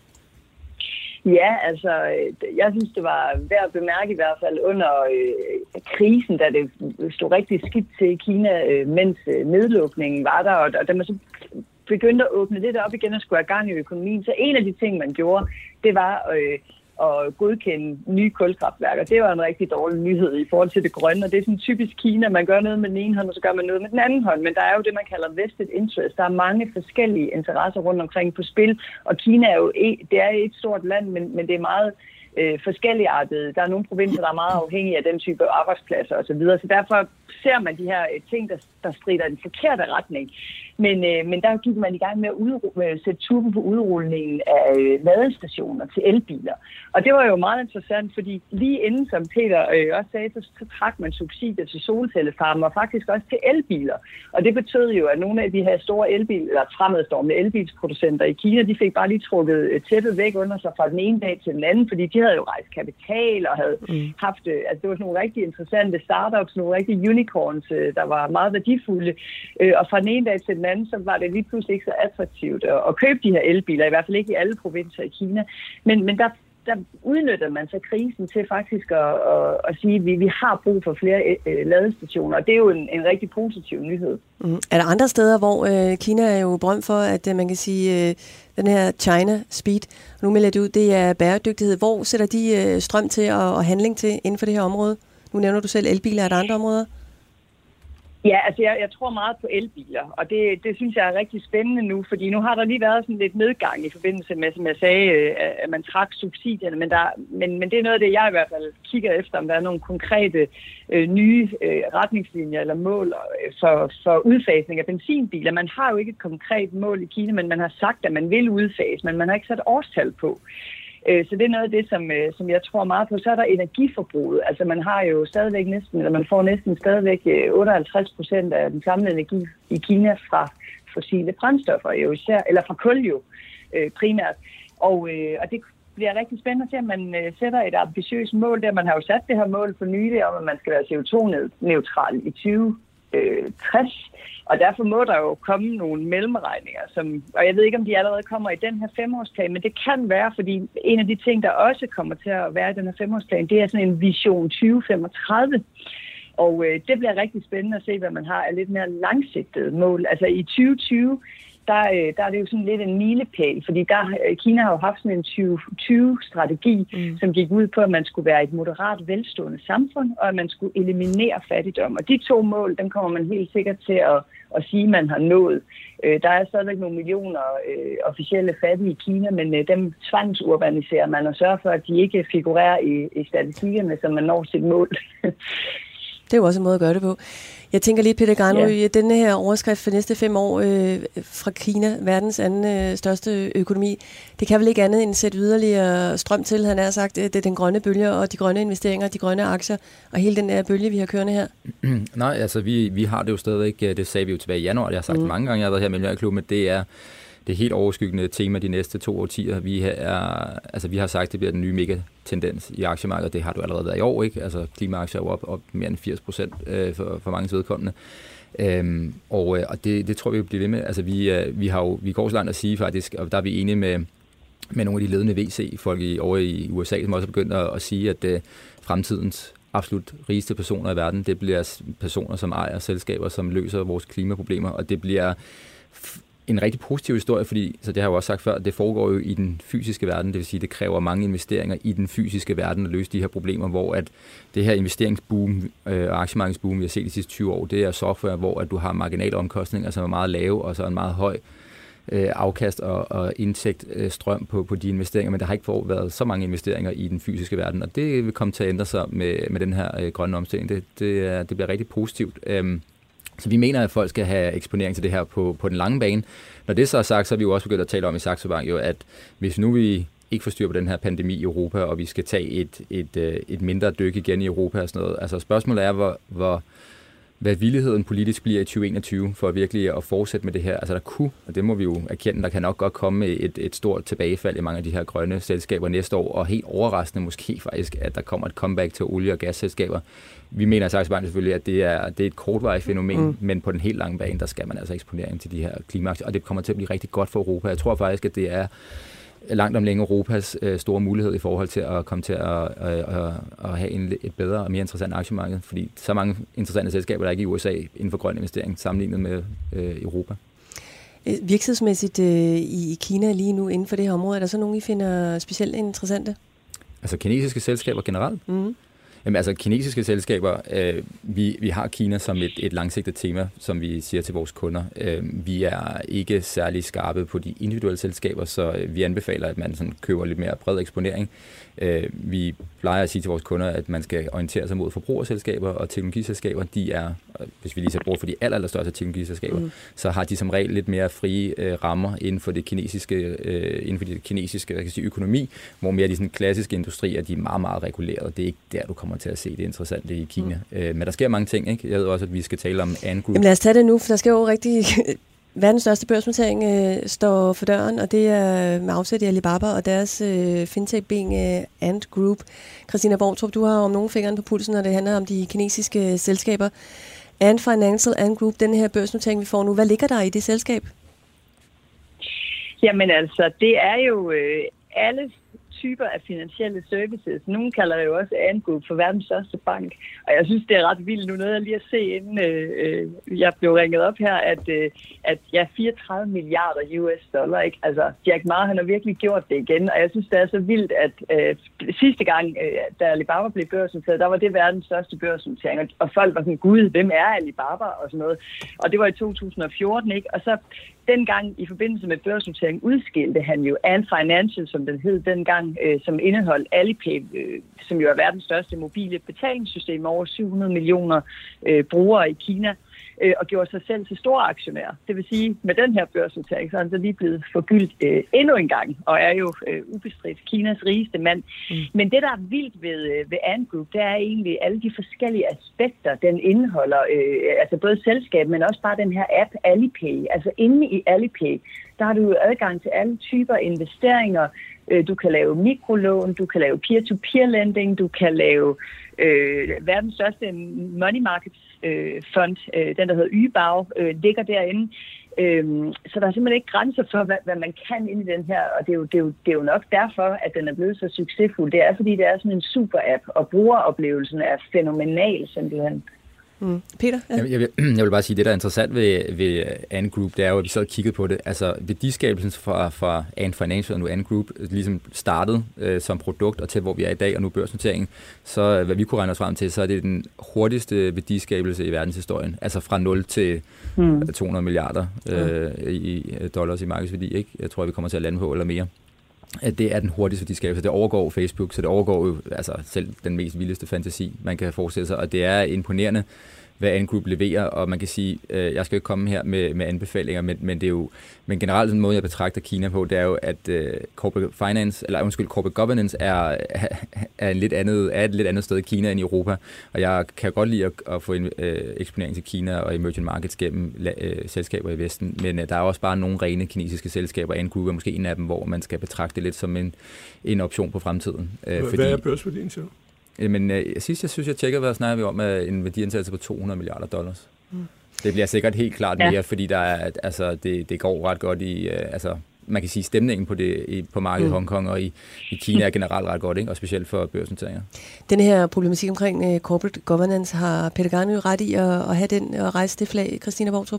Ja, altså, jeg synes, det var værd at bemærke i hvert fald under krisen, da det stod rigtig skidt til i Kina, mens nedlukningen var der, og da man så begyndte at åbne lidt op igen og skulle have gang i økonomien, så en af de ting, man gjorde, det var at godkende nye kulkraftværker. Det var en rigtig dårlig nyhed i forhold til det grønne, og det er sådan typisk Kina. Man gør noget med den ene hånd, og så gør man noget med den anden hånd. Men der er jo det, man kalder vested interest. Der er mange forskellige interesser rundt omkring på spil, og Kina er jo det er et stort land, men det er meget forskelligartet. Der er nogle provinser, der er meget afhængige af den type arbejdspladser osv. Så derfor ser man de her ting, der strider i den forkerte retning. Men der gik man i gang med at sætte turbo på udrulningen af ladestationer til elbiler. Og det var jo meget interessant, fordi lige inden, som Peter også sagde, så trak man subsidier til solcellefarmer og faktisk også til elbiler. Og det betød jo, at nogle af de her store fremadstormende elbilsproducenter i Kina, de fik bare lige trukket tæppet væk under sig fra den ene dag til den anden, fordi de havde jo rejst kapital og havde haft, altså det var sådan nogle rigtig interessante startups, nogle rigtig unicorns, der var meget værdifulde. Og fra den ene dag til den anden, så var det lige pludselig ikke så attraktivt at købe de her elbiler, i hvert fald ikke i alle provinser i Kina. Men der udnytter man så krisen til faktisk at sige, at vi har brug for flere ladestationer, og det er jo en rigtig positiv nyhed. Er der andre steder, hvor Kina er jo berømt for, at man kan sige, den her China Speed, nu melder det ud, det er bæredygtighed. Hvor sætter de strøm til og handling til inden for det her område? Nu nævner du selv elbiler, er der andre områder? Ja, altså jeg tror meget på elbiler, og det synes jeg er rigtig spændende nu, fordi nu har der lige været sådan lidt nedgang i forbindelse med, som jeg sagde, at man trak subsidierne, men det er noget af det, jeg i hvert fald kigger efter, om der er nogle konkrete nye retningslinjer eller mål for udfasning af benzinbiler. Man har jo ikke et konkret mål i Kina, men man har sagt, at man vil udfase, men man har ikke sat årstal på. Så det er noget af det, som jeg tror meget på. Så er der energiforbruget. Altså man har jo stadigvæk man får næsten stadigvæk 58% af den samlede energi i Kina fra fossile brændstoffer, jo især, eller fra kul jo primært. Og det bliver rigtig spændende at se, at man sætter et ambitiøst mål der. Man har jo sat det her mål for nylig om, at man skal være CO2-neutral i 2060. Og derfor må der jo komme nogle mellemregninger, og jeg ved ikke, om de allerede kommer i den her 5-årsplan, men det kan være, fordi en af de ting, der også kommer til at være i den her 5-årsplan, det er sådan en vision 2035. Og det bliver rigtig spændende at se, hvad man har af lidt mere langsigtede mål. Altså i 2020, der er det jo sådan lidt en milepæl, fordi Kina har jo haft sådan en 2020-strategi, som gik ud på, at man skulle være et moderat velstående samfund, og at man skulle eliminere fattigdom. Og de 2 mål, dem kommer man helt sikkert til at sige, at man har nået. Der er stadigvæk nogle millioner officielle fattige i Kina, men dem tvangsurbaniserer man og sørger for, at de ikke figurerer i statistikkerne, så man når sit mål. Det er jo også en måde at gøre det på. Jeg tænker lige, Peter Granrød, denne her overskrift for næste 5 år fra Kina, verdens anden største økonomi, det kan vel ikke andet end at sætte yderligere strøm til, han har sagt, det er den grønne bølge og de grønne investeringer, de grønne aktier og hele den der bølge, vi har kørende her? Nej, altså vi har det jo stadigvæk, det sagde vi jo tilbage i januar, jeg har sagt mange gange, jeg har været her med Millionærklubben, det er det helt overskyggende tema de næste 2 årtier. Vi har sagt, at det bliver den nye megatendens i aktiemarkedet. Det har du allerede været i år, ikke? Altså klimaaktier er jo op mere end 80% for mange vedkommende. Og det tror vi bliver ved med. Altså vi går så langt at sige faktisk, og der er vi enige med nogle af de ledende VC-folk over i USA, som også er begyndt at sige, at fremtidens absolut rigeste personer i verden, det bliver personer, som ejer selskaber, som løser vores klimaproblemer, og det bliver en rigtig positiv historie, fordi, så det har jeg jo også sagt før, det foregår jo i den fysiske verden, det vil sige, det kræver mange investeringer i den fysiske verden at løse de her problemer, hvor at det her investeringsboom og aktiemarkedsboom, vi har set de sidste 20 år, det er software, hvor at du har marginale omkostninger, som er meget lave, og så en meget høj afkast og indtægt strøm på de investeringer, men der har ikke været så mange investeringer i den fysiske verden, og det vil komme til at ændre sig med den her grønne omstilling. Det bliver rigtig positivt. Så vi mener, at folk skal have eksponering til det her på den lange bane. Når det så er sagt, så er vi jo også begyndt at tale om i Saxo Bank, jo, at hvis nu vi ikke får styr på den her pandemi i Europa, og vi skal tage et mindre dyk igen i Europa og sådan noget. Altså spørgsmålet er, hvad villigheden politisk bliver i 2021 for virkelig at fortsætte med det her. Altså der kunne, og det må vi jo erkende, der kan nok godt komme et stort tilbagefald i mange af de her grønne selskaber næste år, og helt overraskende måske faktisk, at der kommer et comeback til olie- og gasselskaber. Vi mener i Saxo Bank selvfølgelig, at det er et kortvarigt fænomen, men på den helt lange bane, der skal man altså eksponering til de her klimaaktier, og det kommer til at blive rigtig godt for Europa. Jeg tror faktisk, at det er langt om længe Europas store mulighed i forhold til at komme til at have et bedre og mere interessant aktiemarked, fordi så mange interessante selskaber, der er ikke i USA inden for grøn investering, sammenlignet med Europa. Virksomhedsmæssigt i Kina lige nu inden for det her område, er der så nogen, I finder specielt interessante? Altså kinesiske selskaber generelt? Jamen altså, kinesiske selskaber, vi har Kina som et langsigtet tema, som vi siger til vores kunder. Vi er ikke særlig skarpe på de individuelle selskaber, så vi anbefaler, at man sådan køber lidt mere bred eksponering. Vi plejer at sige til vores kunder, at man skal orientere sig mod forbrugerselskaber og teknologiselskaber. De er, hvis vi lige så bruger for de allerstørste teknologiselskaber, så har de som regel lidt mere frie rammer inden for det kinesiske økonomi, hvor mere de sådan klassiske industrier, de er meget, meget regulerede. Det er ikke der, du kommer til at se det interessante i Kina. Men der sker mange ting, ikke? Jeg ved også, at vi skal tale om Ant Group. Jamen lad os tage det nu, for der skal jo rigtig... Verdens største børsnotering står for døren, og det er med afsæt i Alibaba og deres fintech-ben Ant Group. Christina Borgtrup, du har om nogen fingeren på pulsen, når det handler om de kinesiske selskaber. Ant Financial, Ant Group, den her børsnotering, vi får nu, hvad ligger der i det selskab? Jamen altså, det er jo alle typer af finansielle services. Nogle kalder det jo også Ant Group for verdens største bank. Og jeg synes, det er ret vildt nu, noget jeg lige at se, inden jeg blev ringet op her, at 34 milliarder US$, ikke? Altså, Jack Ma, han har virkelig gjort det igen, og jeg synes, det er så vildt, at sidste gang, da Alibaba blev børsnoteret, der var det verdens største børsnotering, og folk var sådan, gud, hvem er Alibaba, og sådan noget. Og det var i 2014, ikke? Og så dengang i forbindelse med børsnotering udskilte han jo Ant Financial, som den hed dengang, som indeholdt Alipay, som jo er verdens største mobile betalingssystem med over 700 millioner brugere i Kina, og gjorde sig selv til store aktionærer. Det vil sige, med den her børsnotering, så er han så lige blevet forgyldt endnu en gang, og er jo ubestridt Kinas rigeste mand. Men det, der er vildt ved Ant Group, det er egentlig alle de forskellige aspekter, den indeholder, altså både selskab, men også bare den her app Alipay. Altså inde i Alipay, der har du jo adgang til alle typer investeringer. Du kan lave mikrolån, du kan lave peer-to-peer lending, du kan lave verdens største money market fund, den der hedder Ybao, ligger derinde. Så der er simpelthen ikke grænser for, hvad man kan inde i den her, og det er jo nok derfor, at den er blevet så succesfuld. Det er, fordi det er sådan en super-app, og brugeroplevelsen er fænomenal simpelthen. Peter? Ja. Jeg vil bare sige, at det, der er interessant ved Ant Group, det er jo, at vi så kiggede på det. Altså, værdiskabelsen fra Ant Financial og nu Ant Group ligesom startede som produkt, og til hvor vi er i dag, og nu børsnoteringen, så hvad vi kunne regne os frem til, så er det den hurtigste værdiskabelse i verdenshistorien. Altså fra 0 til 200 milliarder i dollars i markedsværdi, ikke? Jeg tror, vi kommer til at lande på eller mere. At det er den hurtigste værdiskabelse. Det overgår Facebook, så det overgår jo altså selv den mest vildeste fantasi, man kan forestille sig. Og det er imponerende, hvad Ant Group leverer, og man kan sige, jeg skal ikke komme her med anbefalinger, men det er jo, men generelt den måde, jeg betragter Kina på, det er jo, at corporate governance er et lidt andet sted i Kina end i Europa, og jeg kan godt lide at få eksponering til Kina og emerging markets gennem selskaber i Vesten, men der er også bare nogle rene kinesiske selskaber. Ant Group er måske en af dem, hvor man skal betragte det lidt som en option på fremtiden. Hvad er børsværdien til? Men sidst jeg tjekkede, hvad snakker vi om, en værdiansættelse på 200 milliarder dollars. Det bliver sikkert helt klart mere, fordi der er, altså, det går ret godt i, altså, man kan sige, stemningen på markedet i Hongkong og i Kina er generelt ret godt, ikke? Og specielt for børsnoteringer. Den her problematik omkring corporate governance, har Peter Garnø ret i at have den og rejse det flag, Christina Borgtrup?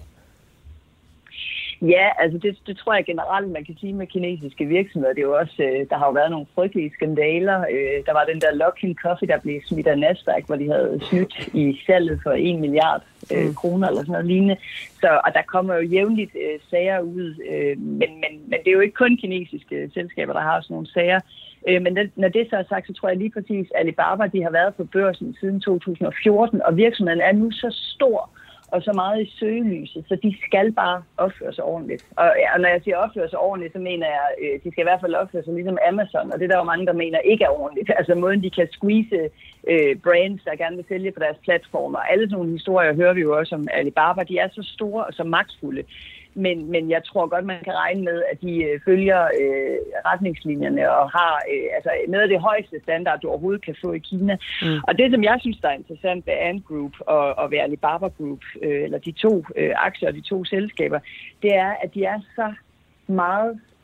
Ja, altså det tror jeg generelt, man kan sige med kinesiske virksomheder. Det er jo også, der har jo været nogle frygtelige skandaler. Der var den der Luckin Coffee, der blev smidt af Nasdaq, hvor de havde snydt i salget for 1 milliard kroner eller sådan noget lignende. Og der kommer jo jævnligt sager ud, men det er jo ikke kun kinesiske selskaber, der har sådan nogle sager. Men når det så er sagt, så tror jeg lige præcis, at Alibaba, de har været på børsen siden 2014, og virksomheden er nu så stor og så meget i søgelyset, så de skal bare opføre sig ordentligt. Og når jeg siger opføre sig ordentligt, så mener jeg, de skal i hvert fald opføre sig ligesom Amazon, og det er der jo mange, der mener ikke er ordentligt. Altså måden, de kan squeeze brands, der gerne vil sælge på deres platformer. Alle sådan nogle historier hører vi jo også om Alibaba. De er så store og så magtfulde. Men jeg tror godt, man kan regne med, at de følger retningslinjerne og har altså noget af det højeste standard, du overhovedet kan få i Kina. Og det, som jeg synes, der er interessant ved Ant Group og ved Alibaba Group, eller de to aktier og de to selskaber, det er, at de er så meget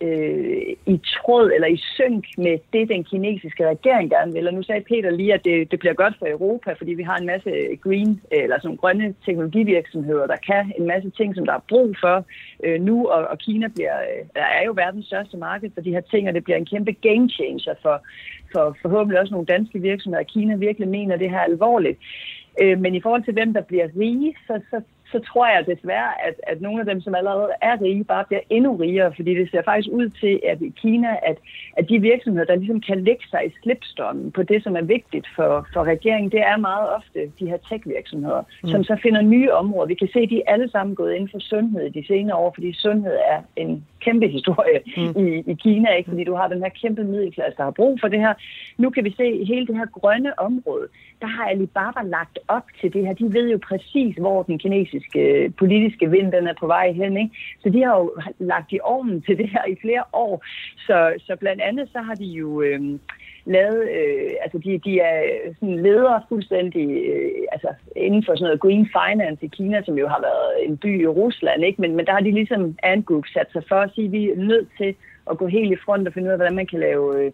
i tråd eller i synk med det, den kinesiske regering gerne vil. Og nu sagde Peter lige, at det bliver godt for Europa, fordi vi har en masse eller sådan grønne teknologivirksomheder, der kan en masse ting, som der er brug for nu, og Kina er jo verdens største marked for de her ting, og det bliver en kæmpe game changer for forhåbentlig også nogle danske virksomheder. Kina virkelig mener det her alvorligt. Men i forhold til hvem der bliver rige, så tror jeg desværre, at nogle af dem, som allerede er rige, bare bliver endnu rigere, fordi det ser faktisk ud til, at i Kina, at de virksomheder, der ligesom kan lægge sig i slipstrømmen på det, som er vigtigt for regeringen, det er meget ofte de her tech-virksomheder, som så finder nye områder. Vi kan se, at de er alle sammen gået inden for sundhed de senere år, fordi sundhed er en kæmpe historie i Kina, ikke? Fordi du har den her kæmpe middelklasse, der har brug for det her. Nu kan vi se hele det her grønne område. Der har Alibaba lagt op til det her. De ved jo præcis, hvor den kinesiske politiske vind den er på vej hen, ikke? Så de har jo lagt i ovnen til det her i flere år. Så blandt andet så har de jo lavet, altså de er sådan ledere fuldstændig altså inden for sådan noget green finance i Kina, som jo har været en by i Rusland, ikke? Men der har de ligesom Ant Group sat sig for at sige, at vi er nødt til at gå helt i front og finde ud af, hvordan man kan lave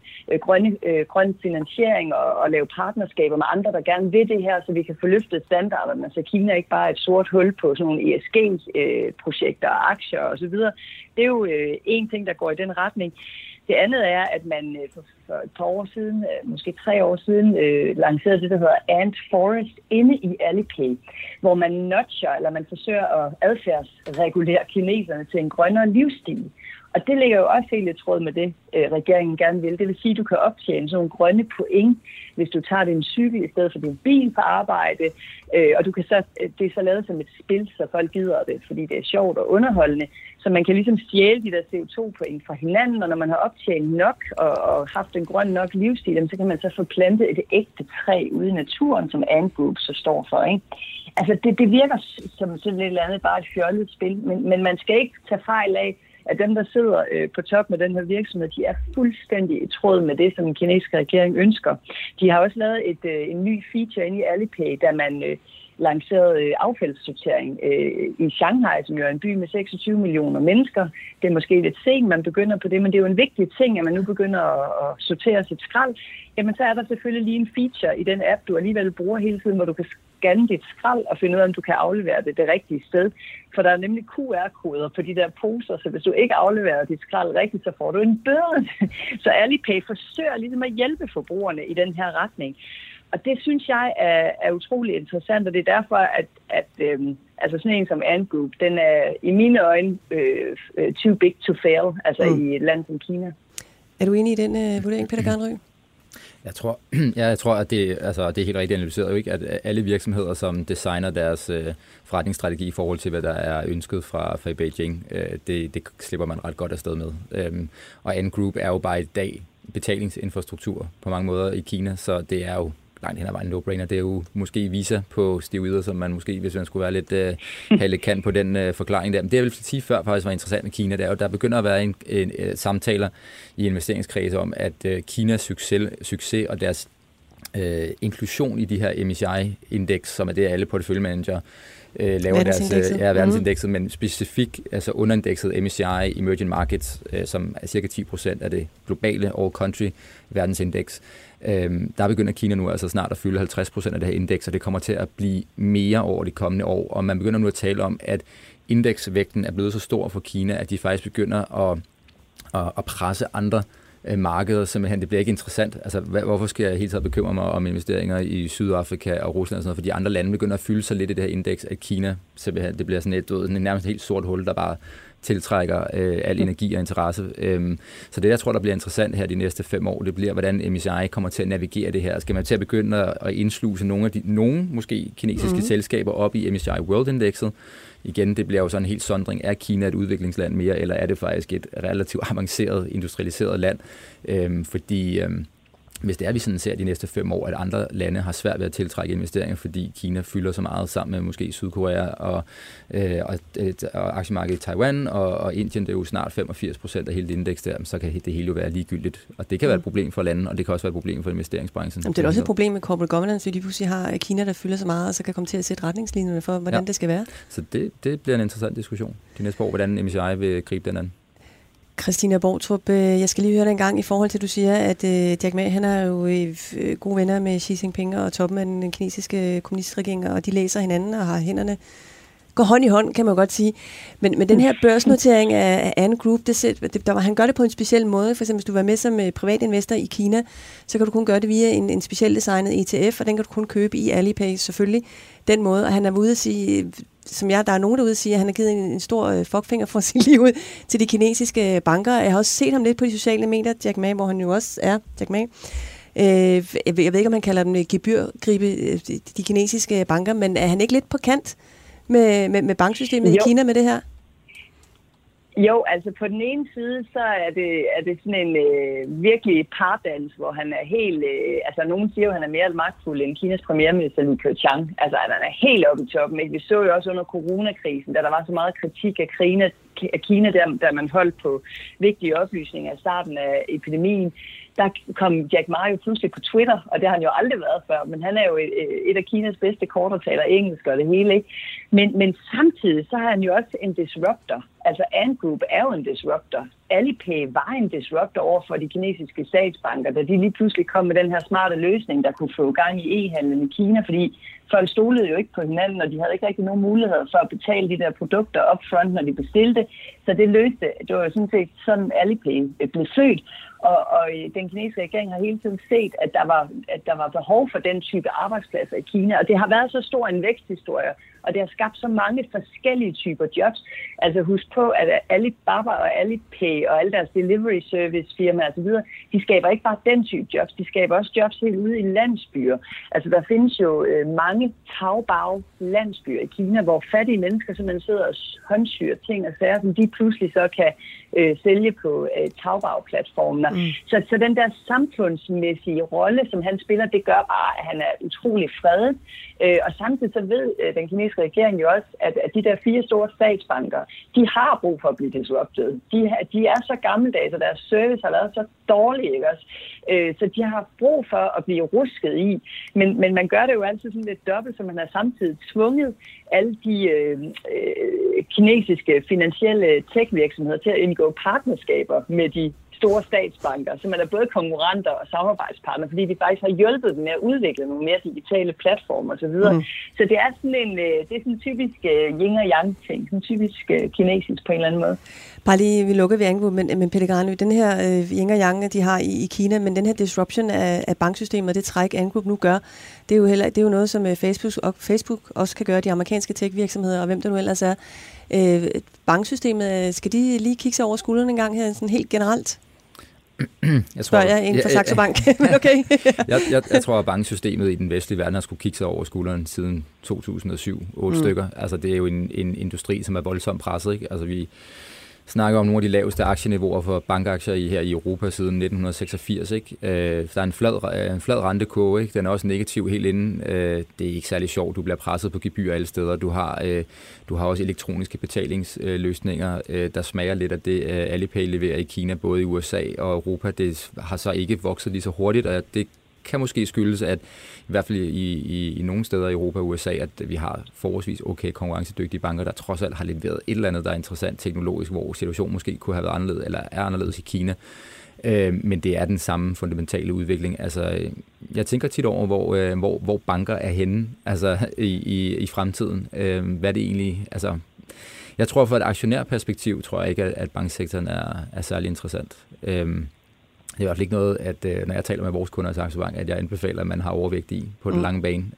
grøn finansiering og lave partnerskaber med andre, der gerne vil det her, så vi kan få løftet standarderne, så Kina ikke bare er et sort hul på sådan nogle ESG-projekter og aktier osv. Det er jo en ting, der går i den retning. Det andet er, at man for et par år siden, måske 3 år siden, lancerede det, der hedder Ant Forest inde i Alipay, hvor man nudger, eller man forsøger at adfærdsregulere kineserne til en grønnere livsstil. Og det ligger jo også helt i tråd med det, regeringen gerne vil. Det vil sige, at du kan optjene sådan nogle grønne point, hvis du tager din cykel i stedet for din bil på arbejde. Og du kan det er så lavet som et spil, så folk gider det, fordi det er sjovt og underholdende. Så man kan ligesom stjæle de der CO2-point fra hinanden, og når man har optjent nok og haft en grøn nok livsstil, så kan man så få plantet et ægte træ ude i naturen, som Ant Group så står for, ikke? Altså det virker som sådan et eller andet bare et fjollet spil, men man skal ikke tage fejl af, at dem, der sidder på top med den her virksomhed, de er fuldstændig i tråd med det, som den kinesiske regering ønsker. De har også lavet en ny feature inde i Alipay, da man lancerede affaldssortering i Shanghai, som jo er en by med 26 millioner mennesker. Det er måske lidt sent, man begynder på det, men det er jo en vigtig ting, at man nu begynder at sortere sit skrald. Jamen, så er der selvfølgelig lige en feature i den app, du alligevel bruger hele tiden, hvor du kan scanne dit skrald og finde ud af, om du kan aflevere det rigtige sted. For der er nemlig QR-koder på de der poser, så hvis du ikke afleverer dit skrald rigtigt, så får du en bøde. Så Alipay forsøger ligesom at hjælpe forbrugerne i den her retning. Og det synes jeg er utrolig interessant, og det er derfor, at altså sådan en som Ant Group, den er i mine øjne too big to fail, altså i et land som Kina. Er du enig i den vurdering, Peter Garnrøg? Jeg tror, at det er helt rigtigt analyseret, jo ikke, at alle virksomheder, som designer deres forretningsstrategi i forhold til, hvad der er ønsket fra Beijing, det slipper man ret godt afsted med. Og Ant Group er jo bare i dag betalingsinfrastruktur på mange måder i Kina, så det er jo langt hen ad vejen no-brainer. Det er jo måske Visa på steroider, som man måske, hvis man skulle være lidt have lidt kan på den forklaring der. Men det jeg vil sige før faktisk var interessant med Kina, det er jo, der begynder at være en samtaler i investeringskredse om, at Kinas succes og deres inklusion i de her MSCI-indeks, som er det, alle porteføljemanager laver deres verdensindekset, men specifikt altså underindekset MSCI Emerging Markets, som er cirka 10% af det globale all country verdensindeks. Der begynder Kina nu altså snart at fylde 50% af det her indeks, og det kommer til at blive mere over de kommende år, og man begynder nu at tale om, at indeksvægten er blevet så stor for Kina, at de faktisk begynder at presse andre markeder, simpelthen. Det bliver ikke interessant. Altså, hvorfor skal jeg hele tiden bekymre mig om investeringer i Sydafrika og Rusland og sådan noget, fordi andre lande begynder at fylde sig lidt i det her indeks, at Kina simpelthen, det bliver sådan et nærmest helt sort hul, der bare tiltrækker al energi og interesse. Så det, jeg tror, der bliver interessant her de næste 5 år, det bliver, hvordan MSCI kommer til at navigere det her. Skal man til at begynde at indsluse nogle måske kinesiske selskaber op i MSCI World-indekset? Igen, det bliver jo sådan en helt sondring. Er Kina et udviklingsland mere, eller er det faktisk et relativt avanceret, industrialiseret land? Fordi hvis det er, vi sådan ser de næste 5 år, at andre lande har svært ved at tiltrække investeringer, fordi Kina fylder så meget sammen med måske Sydkorea og aktiemarkedet i Taiwan og Indien, det er jo snart 85% af hele det indeks der, så kan det hele jo være ligegyldigt. Og det kan være et problem for landet, og det kan også være et problem for investeringsbranchen. Jamen, det er også et problem med corporate governance, fordi de pludselig har Kina, der fylder så meget, og så kan komme til at sætte retningslinjerne for, hvordan det skal være. Så det bliver en interessant diskussion de næste år, hvordan MSCI vil gribe den anden. Christina Boutrup, jeg skal lige høre dig en gang i forhold til, at du siger, at Jack Ma, han er jo gode venner med Xi Jinping og toppen af den kinesiske kommunistregering, og de læser hinanden og har hænderne går hånd i hånd, kan man godt sige. Men den her børsnotering af Ant Group, han gør det på en speciel måde. For eksempel, hvis du var med som privatinvestor i Kina, så kan du kun gøre det via en specielt designet ETF, og den kan du kun købe i Alipay, selvfølgelig. Den måde, og han er ude at sige, der er nogen derude, der siger, at han har givet en stor fuckfinger for sit liv ud til de kinesiske banker. Jeg har også set ham lidt på de sociale medier, Jack Ma, hvor han jo også er Jack Ma. Jeg ved ikke, om han kalder dem gebyrgribe, de kinesiske banker, men er han ikke lidt på kant med banksystemet i Kina med det her? Jo, altså på den ene side, så er det sådan en virkelig pardans, hvor han er helt... altså nogen siger jo, at han er mere magtfuld end Kinas premierminister Li Keqiang. Altså han er helt oppe i toppen, ikke? Vi så jo også under coronakrisen, da der var så meget kritik af Kina, der man holdt på vigtige oplysninger i starten af epidemien. Der kom Jack Ma jo pludselig på Twitter, og det har han jo aldrig været før, men han er jo et af Kinas bedste kort og taler engelsk og det hele, ikke? Men samtidig så har han jo også en disruptor. Altså Ant Group er jo en disruptor. Alipay var en disruptor over for de kinesiske statsbanker, da de lige pludselig kom med den her smarte løsning, der kunne få gang i e-handlen i Kina, fordi folk stolede jo ikke på hinanden, og de havde ikke rigtig nogen muligheder for at betale de der produkter upfront, når de bestilte. Så det løste, det var jo sådan set sådan Alipay blev født. Og den kinesiske regering har hele tiden set, at der var behov for den type arbejdspladser i Kina, og det har været så stor en væksthistorie, og det har skabt så mange forskellige typer jobs. Altså husk på, at Alibaba og Alipay og alle deres delivery service firmaer osv., de skaber ikke bare den type jobs, de skaber også jobs helt ude i landsbyer. Altså der findes jo mange Taobao landsbyer i Kina, hvor fattige mennesker simpelthen sidder og håndsyr ting og sager, som de pludselig så kan sælge på Taobao-platformen. Så den der samfundsmæssige rolle, som han spiller, det gør bare, at han er utrolig fredet. Og samtidig så ved den kinesiske regering jo også, at de der 4 store statsbanker, de har brug for at blive disrupted. De er så gammeldags, og deres service har været så dårlig, ikke også? Så de har brug for at blive rusket i. Men man gør det jo altid sådan lidt dobbelt, så man har samtidig tvunget alle de kinesiske finansielle tech-virksomheder til at indgå partnerskaber med de store statsbanker, som er både konkurrenter og samarbejdspartnere, fordi de faktisk har hjulpet dem med at udvikle nogle mere digitale platformer osv. Så det er sådan en typisk yin og yang ting, sådan typisk kinesisk på en eller anden måde. Bare lige, vi lukker ved Angbo, men Peter Granø, den her yin og yang, de har i Kina, men den her disruption af banksystemet, det træk Ant nu gør, det er jo noget, som Facebook også kan gøre, de amerikanske tech-virksomheder, og hvem det nu ellers er. Banksystemet, skal de lige kigge sig over skulderen en gang her, sådan helt generelt? Spørger jeg inden for Saxo Bank. Okay. jeg tror, at banksystemet i den vestlige verden har skulle kigge sig over skulderen siden 2007-8 stykker. Altså, det er jo en industri, som er voldsomt presset, ikke? Altså, vi snakker om nogle af de laveste aktieniveauer for bankaktier her i Europa siden 1986. Ikke? Der er en flad rentekurve, ikke? Den er også negativ helt inden. Det er ikke særlig sjovt. Du bliver presset på gebyr alle steder. Du har også elektroniske betalingsløsninger, der smager lidt af det, Alipay leverer i Kina, både i USA og Europa. Det har så ikke vokset lige så hurtigt, og det kan måske skyldes, at i hvert fald i nogle steder i Europa og USA, at vi har forholdsvis okay konkurrencedygtige banker, der trods alt har leveret et eller andet, der er interessant teknologisk, hvor situationen måske kunne have været anderledes, eller er anderledes i Kina. Men det er den samme fundamentale udvikling. Altså, jeg tænker tit over, hvor banker er henne altså, i fremtiden. Hvad det egentlig... Altså, jeg tror, for et aktionærperspektiv, tror jeg ikke, at banksektoren er særlig interessant. Det er i hvert fald ikke noget, at når jeg taler med vores kunder i Saxo Bank, at jeg anbefaler, at man har overvægt i på den lange bane.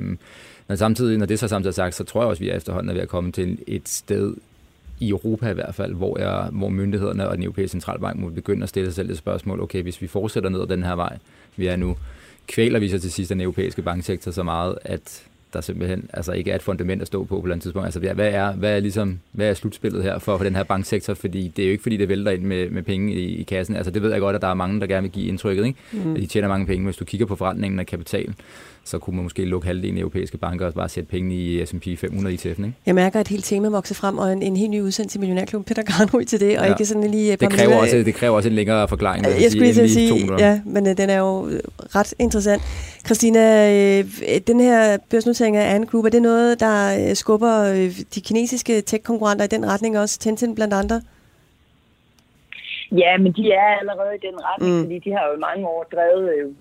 Når det så samtidig er sagt, så tror jeg også, at vi er efterhånden er ved at komme til et sted i Europa i hvert fald, hvor myndighederne og den europæiske centralbank må begynde at stille sig selv det spørgsmål, okay, hvis vi fortsætter ned ad den her vej, vi er nu, kvæler vi så til sidst den europæiske banksektor så meget, at der simpelthen altså ikke er et fundament at stå på et eller andet tidspunkt. Altså, hvad er slutspillet her for den her banksektor? Fordi det er jo ikke, fordi det vælter ind med penge i kassen. Altså, det ved jeg godt, at der er mange, der gerne vil give indtrykket, ikke? At de tjener mange penge. Hvis du kigger på forretningen af kapital, så kunne man måske lukke halvdelen af europæiske banker og bare sætte penge i S&P 500 ETF'en, ikke? Jeg mærker, at et helt tema vokser frem, og en helt ny udsendelse til Millionærklubben. Peter Granø til det, og ikke sådan lige... Det kræver også en længere forklaring. Jeg skulle lige sige, ja, men den er jo ret interessant. Christina, den her børsnotering af Ant Group, er det noget, der skubber de kinesiske tech-konkurrenter i den retning også? Tencent blandt andre? Ja, men de er allerede i den retning, fordi de har jo i mange år drevet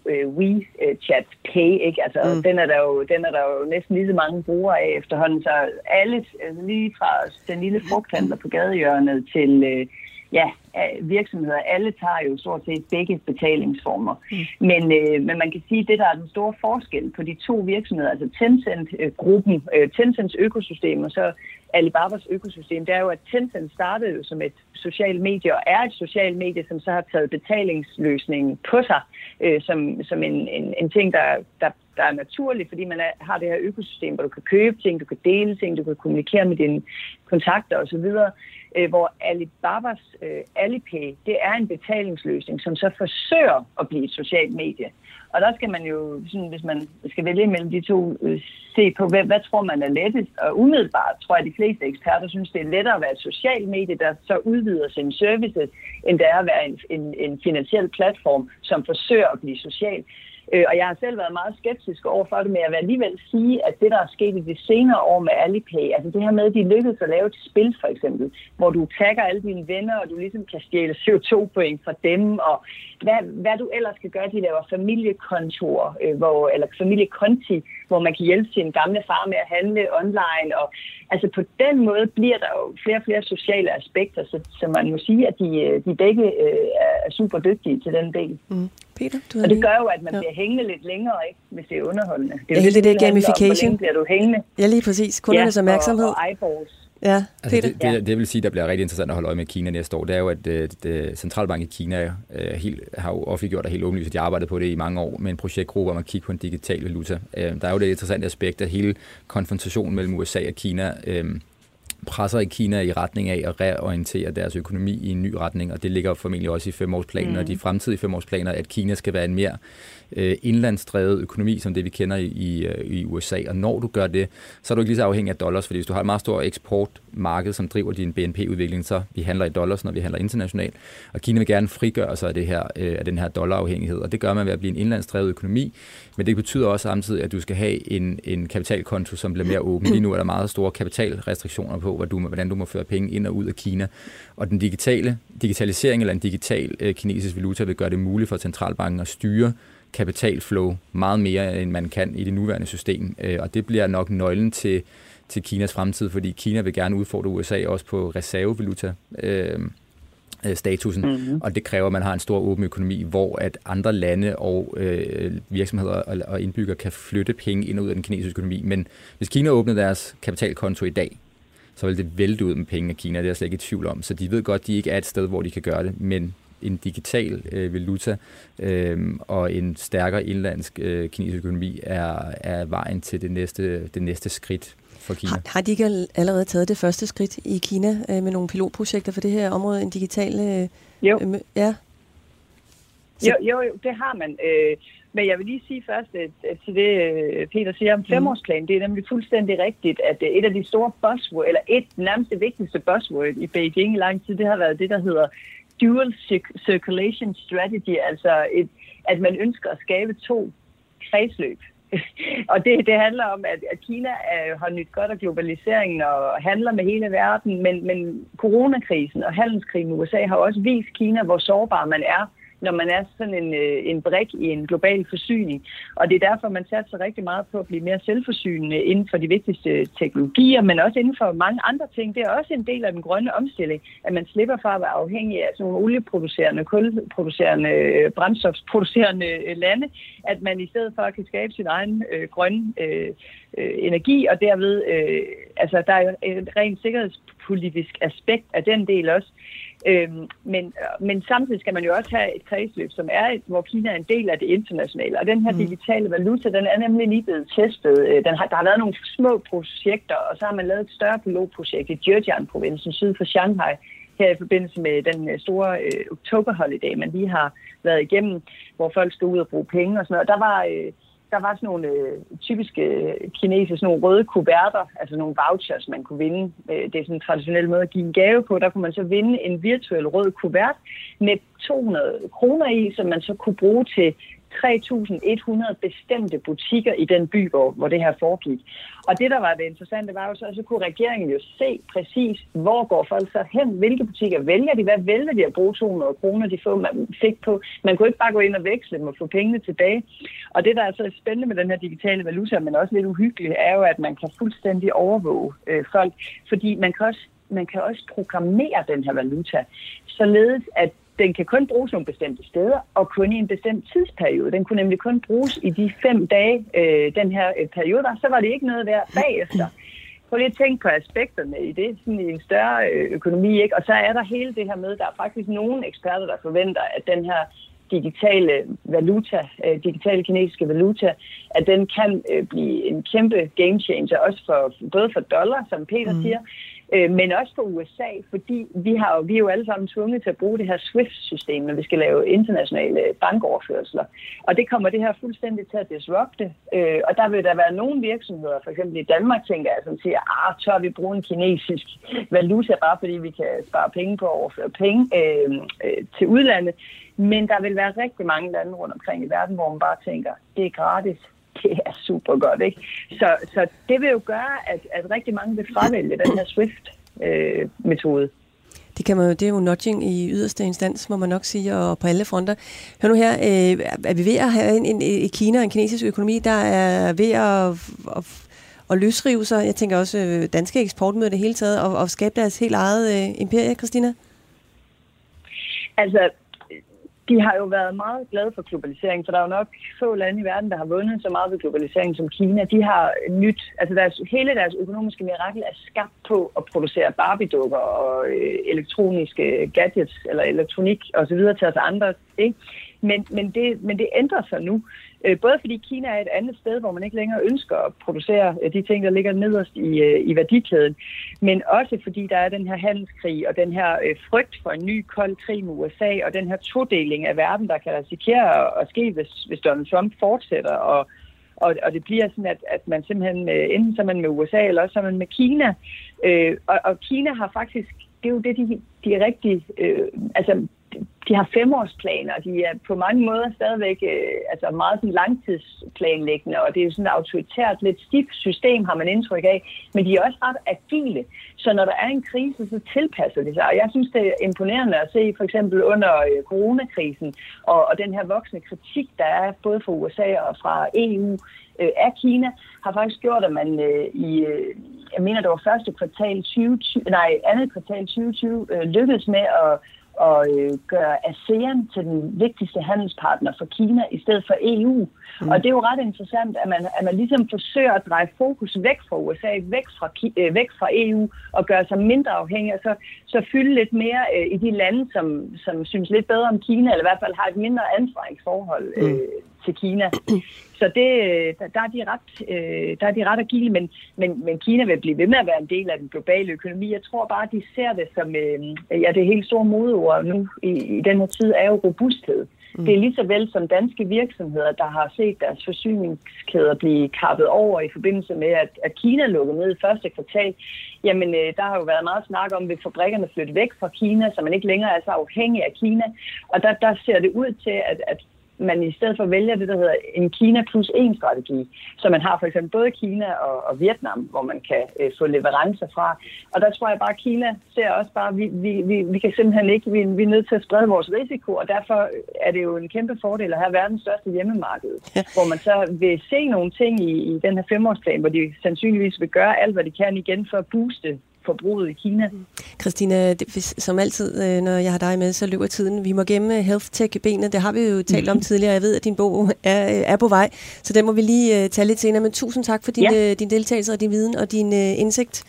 WeChat Pay, ikke? Altså, den er der jo næsten lige så mange brugere af efterhånden, så alle, lige fra den lille frugthandler på gadehjørnet til virksomheder, alle tager jo stort set begge betalingsformer. Men man kan sige, at det, der er den store forskel på de to virksomheder, altså Tencent-gruppen, Tencents økosystem og så Alibabas økosystem, det er jo, at Tencent startede jo som et socialt medie, og er et socialt medie, som så har taget betalingsløsningen på sig, som en ting, der er naturlig, fordi man har det her økosystem, hvor du kan købe ting, du kan dele ting, du kan kommunikere med dine kontakter osv., hvor Alibabas Alipay, det er en betalingsløsning, som så forsøger at blive et socialt medie. Og der skal man jo, sådan, hvis man skal vælge mellem de to, se på, hvad tror man er lettest. Og umiddelbart tror jeg, at de fleste eksperter synes, det er lettere at være et socialt medie, der så udvider sine services, end det er at være en finansiel platform, som forsøger at blive social. Og jeg har selv været meget skeptisk overfor det, men jeg vil alligevel sige, at det, der er sket i de senere år med Alipay, altså det her med, at de lykkedes at lave et spil, for eksempel, hvor du tagger alle dine venner, og du ligesom kan stjæle CO2-point fra dem, og hvad du ellers kan gøre, de laver familiekontor, eller familiekonti, hvor man kan hjælpe sin gamle far med at handle online, og altså på den måde bliver der jo flere og flere sociale aspekter, så man må sige, at de begge er super dygtige til den del. Peter, og det gør jo, at man bliver hængende lidt længere, ikke, hvis det er underholdende. Det er jo hele det gamification. Hvor bliver du hængende? Ja, lige præcis. Kundernes opmærksomhed. Og eyeballs. Ja, altså det vil sige, der bliver rigtig interessant at holde øje med Kina næste år. Det er jo, at Centralbanken i Kina har jo offentliggjort og helt åbenlyst, at de har arbejdet på det i mange år med en projektgruppe om at kigge på en digital valuta. Der er jo det interessante aspekt, at hele konfrontationen mellem USA og Kina presser i Kina i retning af at reorientere deres økonomi i en ny retning, og det ligger formentlig også i 5-årsplanen og de fremtidige 5-årsplaner, at Kina skal være en mere indlandsdrevet økonomi, som det vi kender i USA. Og når du gør det, så er du ikke lige så afhængig af dollars, fordi hvis du har et meget stort eksportmarked, som driver din BNP-udvikling, så vi handler i dollars, når vi handler internationalt. Og Kina vil gerne frigøre sig af den her dollarafhængighed, og det gør man ved at blive en indlandsdrevet økonomi, men det betyder også samtidig, at du skal have en kapitalkonto, som bliver mere åben. Lige nu er der meget store kapitalrestriktioner på, hvordan du må føre penge ind og ud af Kina. Og den digitalisering eller en digital kinesisk valuta vil gøre det muligt for centralbanken at styre kapitalflow meget mere, end man kan i det nuværende system. Og det bliver nok nøglen til Kinas fremtid, fordi Kina vil gerne udfordre USA også på reservevaluta statusen, og det kræver, at man har en stor åben økonomi, hvor at andre lande og virksomheder og indbyggere kan flytte penge ind og ud af den kinesiske økonomi. Men hvis Kina åbner deres kapitalkonto i dag, så vil det vælte ud med penge af Kina, det er jeg slet ikke i tvivl om. Så de ved godt, at de ikke er et sted, hvor de kan gøre det, men en digital valuta og en stærkere indlandsk kinesisk økonomi er vejen til det næste skridt for Kina. Har de ikke allerede taget det første skridt i Kina med nogle pilotprojekter for det her område, en digital... Jo. Ja. Jo, det har man. Men jeg vil lige sige først til det, Peter siger om 5-årsplan. Det er nemlig fuldstændig rigtigt, at et af de store buzzword, eller nærmest det vigtigste buzzword i Beijing i lang tid, det har været det, der hedder dual circulation strategy, altså at man ønsker at skabe 2 kredsløb. Og det handler om, at Kina har nyt godt af globaliseringen og handler med hele verden, men coronakrisen og handelskrigen med USA har også vist Kina, hvor sårbar man er, når man er sådan en brik i en global forsyning. Og det er derfor, man satser rigtig meget på at blive mere selvforsynende inden for de vigtigste teknologier, men også inden for mange andre ting. Det er også en del af den grønne omstilling, at man slipper fra at være afhængig af sådan nogle olieproducerende, kulproducerende, brændstofsproducerende lande, at man i stedet for kan skabe sin egen grønne energi, og derved, altså der er jo et rent sikkerhedspolitisk aspekt af den del også. Men samtidig skal man jo også have et kredsløb, som er hvor Kina er en del af det internationale. Og den her digitale valuta, den er nemlig lige blevet testet. Der har været nogle små projekter, og så har man lavet et større pilotprojekt i Zhejiang-provinsen syd for Shanghai, her i forbindelse med den store oktoberholiday, man lige har været igennem, hvor folk skal ud og bruge penge og sådan noget. Der var sådan nogle typiske kinesiske, sådan nogle røde kuverter, altså nogle vouchers, man kunne vinde. Det er sådan en traditionel måde at give en gave på. Der kunne man så vinde en virtuel rød kuvert med 200 kroner i, som man så kunne bruge til 3.100 bestemte butikker i den by, hvor det her foregik. Og det, der var det interessante, var jo så kunne regeringen jo se præcis, hvor går folk så hen, hvilke butikker vælger de, hvad vælger de at bruge 200 kroner, de fik på. Man kunne ikke bare gå ind og veksle dem og få pengene tilbage. Og det, der er så spændende med den her digitale valuta, men også lidt uhyggeligt, er jo, at man kan fuldstændig overvåge folk, fordi man kan også programmere den her valuta, således at den kan kun bruges nogle bestemte steder, og kun i en bestemt tidsperiode. Den kunne nemlig kun bruges i de 5 dage, den her periode, så var det ikke noget værd bagefter. Prøv lige at tænke på aspekterne i det, sådan i en større økonomi, ikke? Og så er der hele det her med, der er faktisk nogle eksperter, der forventer, at den her digitale kinesiske valuta, at den kan blive en kæmpe game changer, også både for dollar, som Peter siger, men også for USA, fordi vi er jo alle sammen tvunget til at bruge det her SWIFT-system, når vi skal lave internationale bankoverførsler. Og det kommer det her fuldstændig til at disrupte. Og der vil der være nogle virksomheder, for eksempel i Danmark, tænker jeg, som siger, tør vi bruge en kinesisk valuta, bare fordi vi kan spare penge på at overføre penge til udlandet. Men der vil være rigtig mange lande rundt omkring i verden, hvor man bare tænker, det er gratis. Det er super godt, ikke? Så det vil jo gøre, at rigtig mange vil fravælge den her SWIFT-metode. Det er jo nudging i yderste instans, må man nok sige, og på alle fronter. Hør nu her, er vi ved at have en Kina, en kinesisk økonomi, der er ved at løsrive sig? Jeg tænker også danske eksportmøder det hele taget, og skabe deres helt eget imperie, Christina? Altså, de har jo været meget glade for globalisering, for der er jo nok få lande i verden, der har vundet så meget ved globalisering som Kina. De har hele deres økonomiske mirakel er skabt på at producere Barbie-dukker og elektroniske gadgets, eller elektronik osv. til os andre, ikke? Men det ændrer sig nu. Både fordi Kina er et andet sted, hvor man ikke længere ønsker at producere de ting, der ligger nederst i værdikæden, men også fordi der er den her handelskrig og den her frygt for en ny kold krig med USA og den her todeling af verden, der kan risikere at ske, hvis Donald Trump fortsætter, og det bliver sådan, at man simpelthen enten så man med USA eller også så man med Kina. Og Kina har faktisk, det er jo det, de er rigtig, de har 5-årsplaner, og de er på mange måder stadigvæk meget sådan langtidsplanlæggende, og det er jo sådan et autoritært, lidt stift system, har man indtryk af, men de er også ret agile. Så når der er en krise, så tilpasser de sig. Og jeg synes, det er imponerende at se for eksempel under coronakrisen, og den her voksende kritik, der er både fra USA og fra EU af Kina, har faktisk gjort, at man jeg mener, det var andet kvartal 2020 lykkedes med at gøre ASEAN til den vigtigste handelspartner for Kina i stedet for EU. Og det er jo ret interessant, at man ligesom forsøger at dreje fokus væk fra USA, væk fra EU, og gøre sig mindre afhængig, og så fylde lidt mere i de lande, som synes lidt bedre om Kina, eller i hvert fald har et mindre anstrengingsforhold til Kina. Så der er de ret agile, men Kina vil blive ved med at være en del af den globale økonomi. Jeg tror bare, de ser det som, det helt store modeord nu i den her tid, er jo robusthed. Det er lige så vel som danske virksomheder, der har set deres forsyningskæder blive kappet over i forbindelse med, at Kina lukkede ned i første kvartal. Jamen, der har jo været meget snak om, at fabrikkerne flytte væk fra Kina, så man ikke længere er så afhængig af Kina. Og der ser det ud til, at man i stedet for vælger det, der hedder en Kina plus 1 strategi. Så man har for eksempel både Kina og Vietnam, hvor man kan få leverancer fra. Og der tror jeg bare, at Kina ser også bare, vi kan simpelthen ikke, vi er nødt til at sprede vores risiko, og derfor er det jo en kæmpe fordel at have verdens største hjemmemarked, hvor man så vil se nogle ting i den her 5-årsplan, hvor de sandsynligvis vil gøre alt, hvad de kan igen for at booste forbruget i Kina. Christina, som altid, når jeg har dig med, så løber tiden. Vi må gemme health tech-benet. Det har vi jo talt om tidligere. Jeg ved, at din bog er på vej, så den må vi lige tage lidt senere. Men tusind tak for din deltagelse og din viden og din indsigt.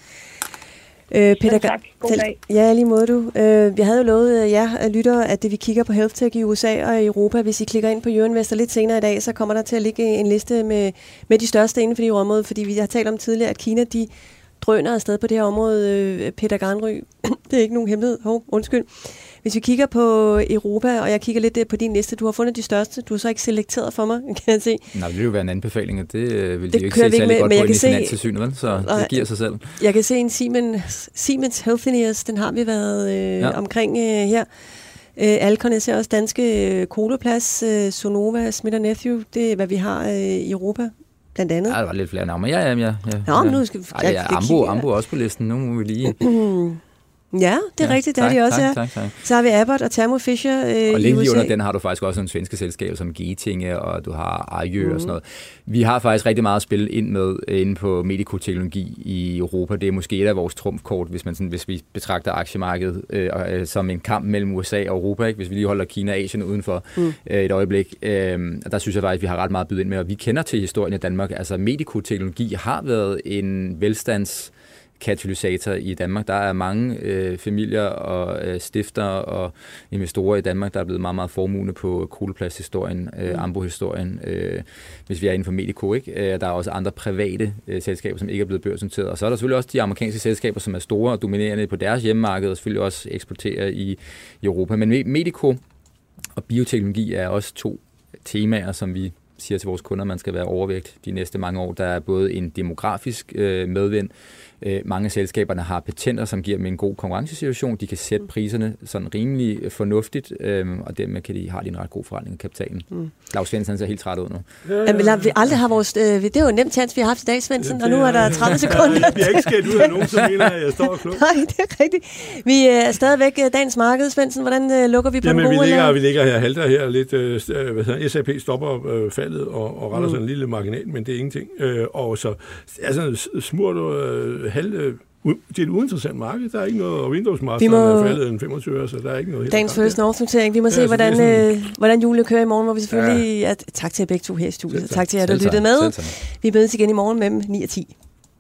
Peter, tak. God dag. Ja, lige måde du. Jeg havde jo lovet jer lyttere, at vi kigger på health tech i USA og i Europa. Hvis I klikker ind på Euroinvestor lidt senere i dag, så kommer der til at ligge en liste med de største inden for de områder, fordi vi har talt om tidligere, at Kina, de drøner afsted på det her område, Peter Granry. Det er ikke nogen hemmelighed. Undskyld. Hvis vi kigger på Europa, og jeg kigger lidt på din liste, du har fundet de største. Du har så ikke selekteret for mig, kan jeg se. Nej, det vil jo være en anbefaling, og det vil de jo ikke se særlig godt på i Finanstilsynet, vel? Så det giver sig selv. Jeg kan se en Siemens Healthineers, den har vi været omkring her. Alcon ser også danske Coloplast, Sonova, Smith & Nephew. Det er, hvad vi har i Europa, blandt andet. Ja, der var lidt flere navne, men ja. Nå, nu skal vi... Ambu er også på listen, nu må vi lige... Ja, det er rigtigt, det er de også her. Tak. Så har vi Abbott og Thermo Fisher og i USA. lige under den har du faktisk også nogle svenske selskaber som Getinge, og du har Arjø og sådan noget. Vi har faktisk rigtig meget at spille ind med inde på medicoteknologi i Europa. Det er måske et af vores trumfkort, hvis vi betragter aktiemarkedet som en kamp mellem USA og Europa, ikke? Hvis vi lige holder Kina og Asien udenfor et øjeblik. Der synes jeg faktisk, at vi har ret meget at byde ind med, og vi kender til historien i Danmark. Altså medicoteknologi har været en velstands katalysator i Danmark. Der er mange familier og stifter og investorer i Danmark, der er blevet meget, meget formuende på Coloplast-historien, Ambu-historien, hvis vi er inden for Medico, ikke? Der er også andre private selskaber, som ikke er blevet børsnoteret. Og så er der selvfølgelig også de amerikanske selskaber, som er store og dominerende på deres hjemmemarked, og selvfølgelig også eksporterer i Europa. Men Medico og bioteknologi er også 2 temaer, som vi siger til vores kunder, at man skal være overvægt de næste mange år. Der er både en demografisk medvind. Mange af selskaberne har patenter, som giver dem en god konkurrencesituation. De kan sætte priserne sådan rimelig fornuftigt, og dermed har de en ret god forretning af kapitalen. Lars Svendsen ser helt træt ud nu. Vi aldrig har vores... Det er jo en nem chance, vi har haft i dag, Svendsen, og nu er der 30 sekunder. Vi har ikke skædt ud af nogen, som mener, at jeg står klog. Nej, det er rigtigt. Vi er stadigvæk dagens marked, Svendsen. Hvordan lukker vi på den gode? Vi ligger her halter her lidt. SAP stopper faldet og retter sådan en lille marginal, men det er ingenting. Og så er sådan smurt det er et uinteressant marked. Der er ikke noget, og Windows-masteren er faldet en 25 år, så der er ikke noget. Dagens First North-notering. Vi må se, hvordan julen kører i morgen, hvor vi selvfølgelig... Ja. Tak til jer begge to her i studiet. Tak til jer, der lyttede med. Vi mødes igen i morgen mellem 9 og 10.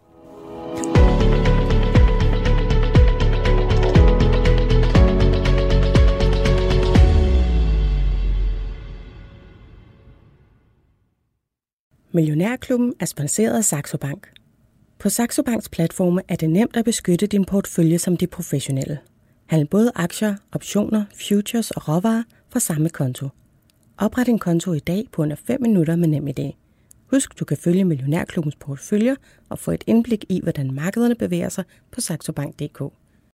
Millionærklubben er sponsoreret af Saxo Bank. På Saxo Banks platforme er det nemt at beskytte din portefølje som de professionelle. Handle både aktier, optioner, futures og råvarer fra samme konto. Opret en konto i dag på under 5 minutter med NemID. Husk, du kan følge Millionærklubbens porteføljer og få et indblik i, hvordan markederne bevæger sig på saxobank.dk.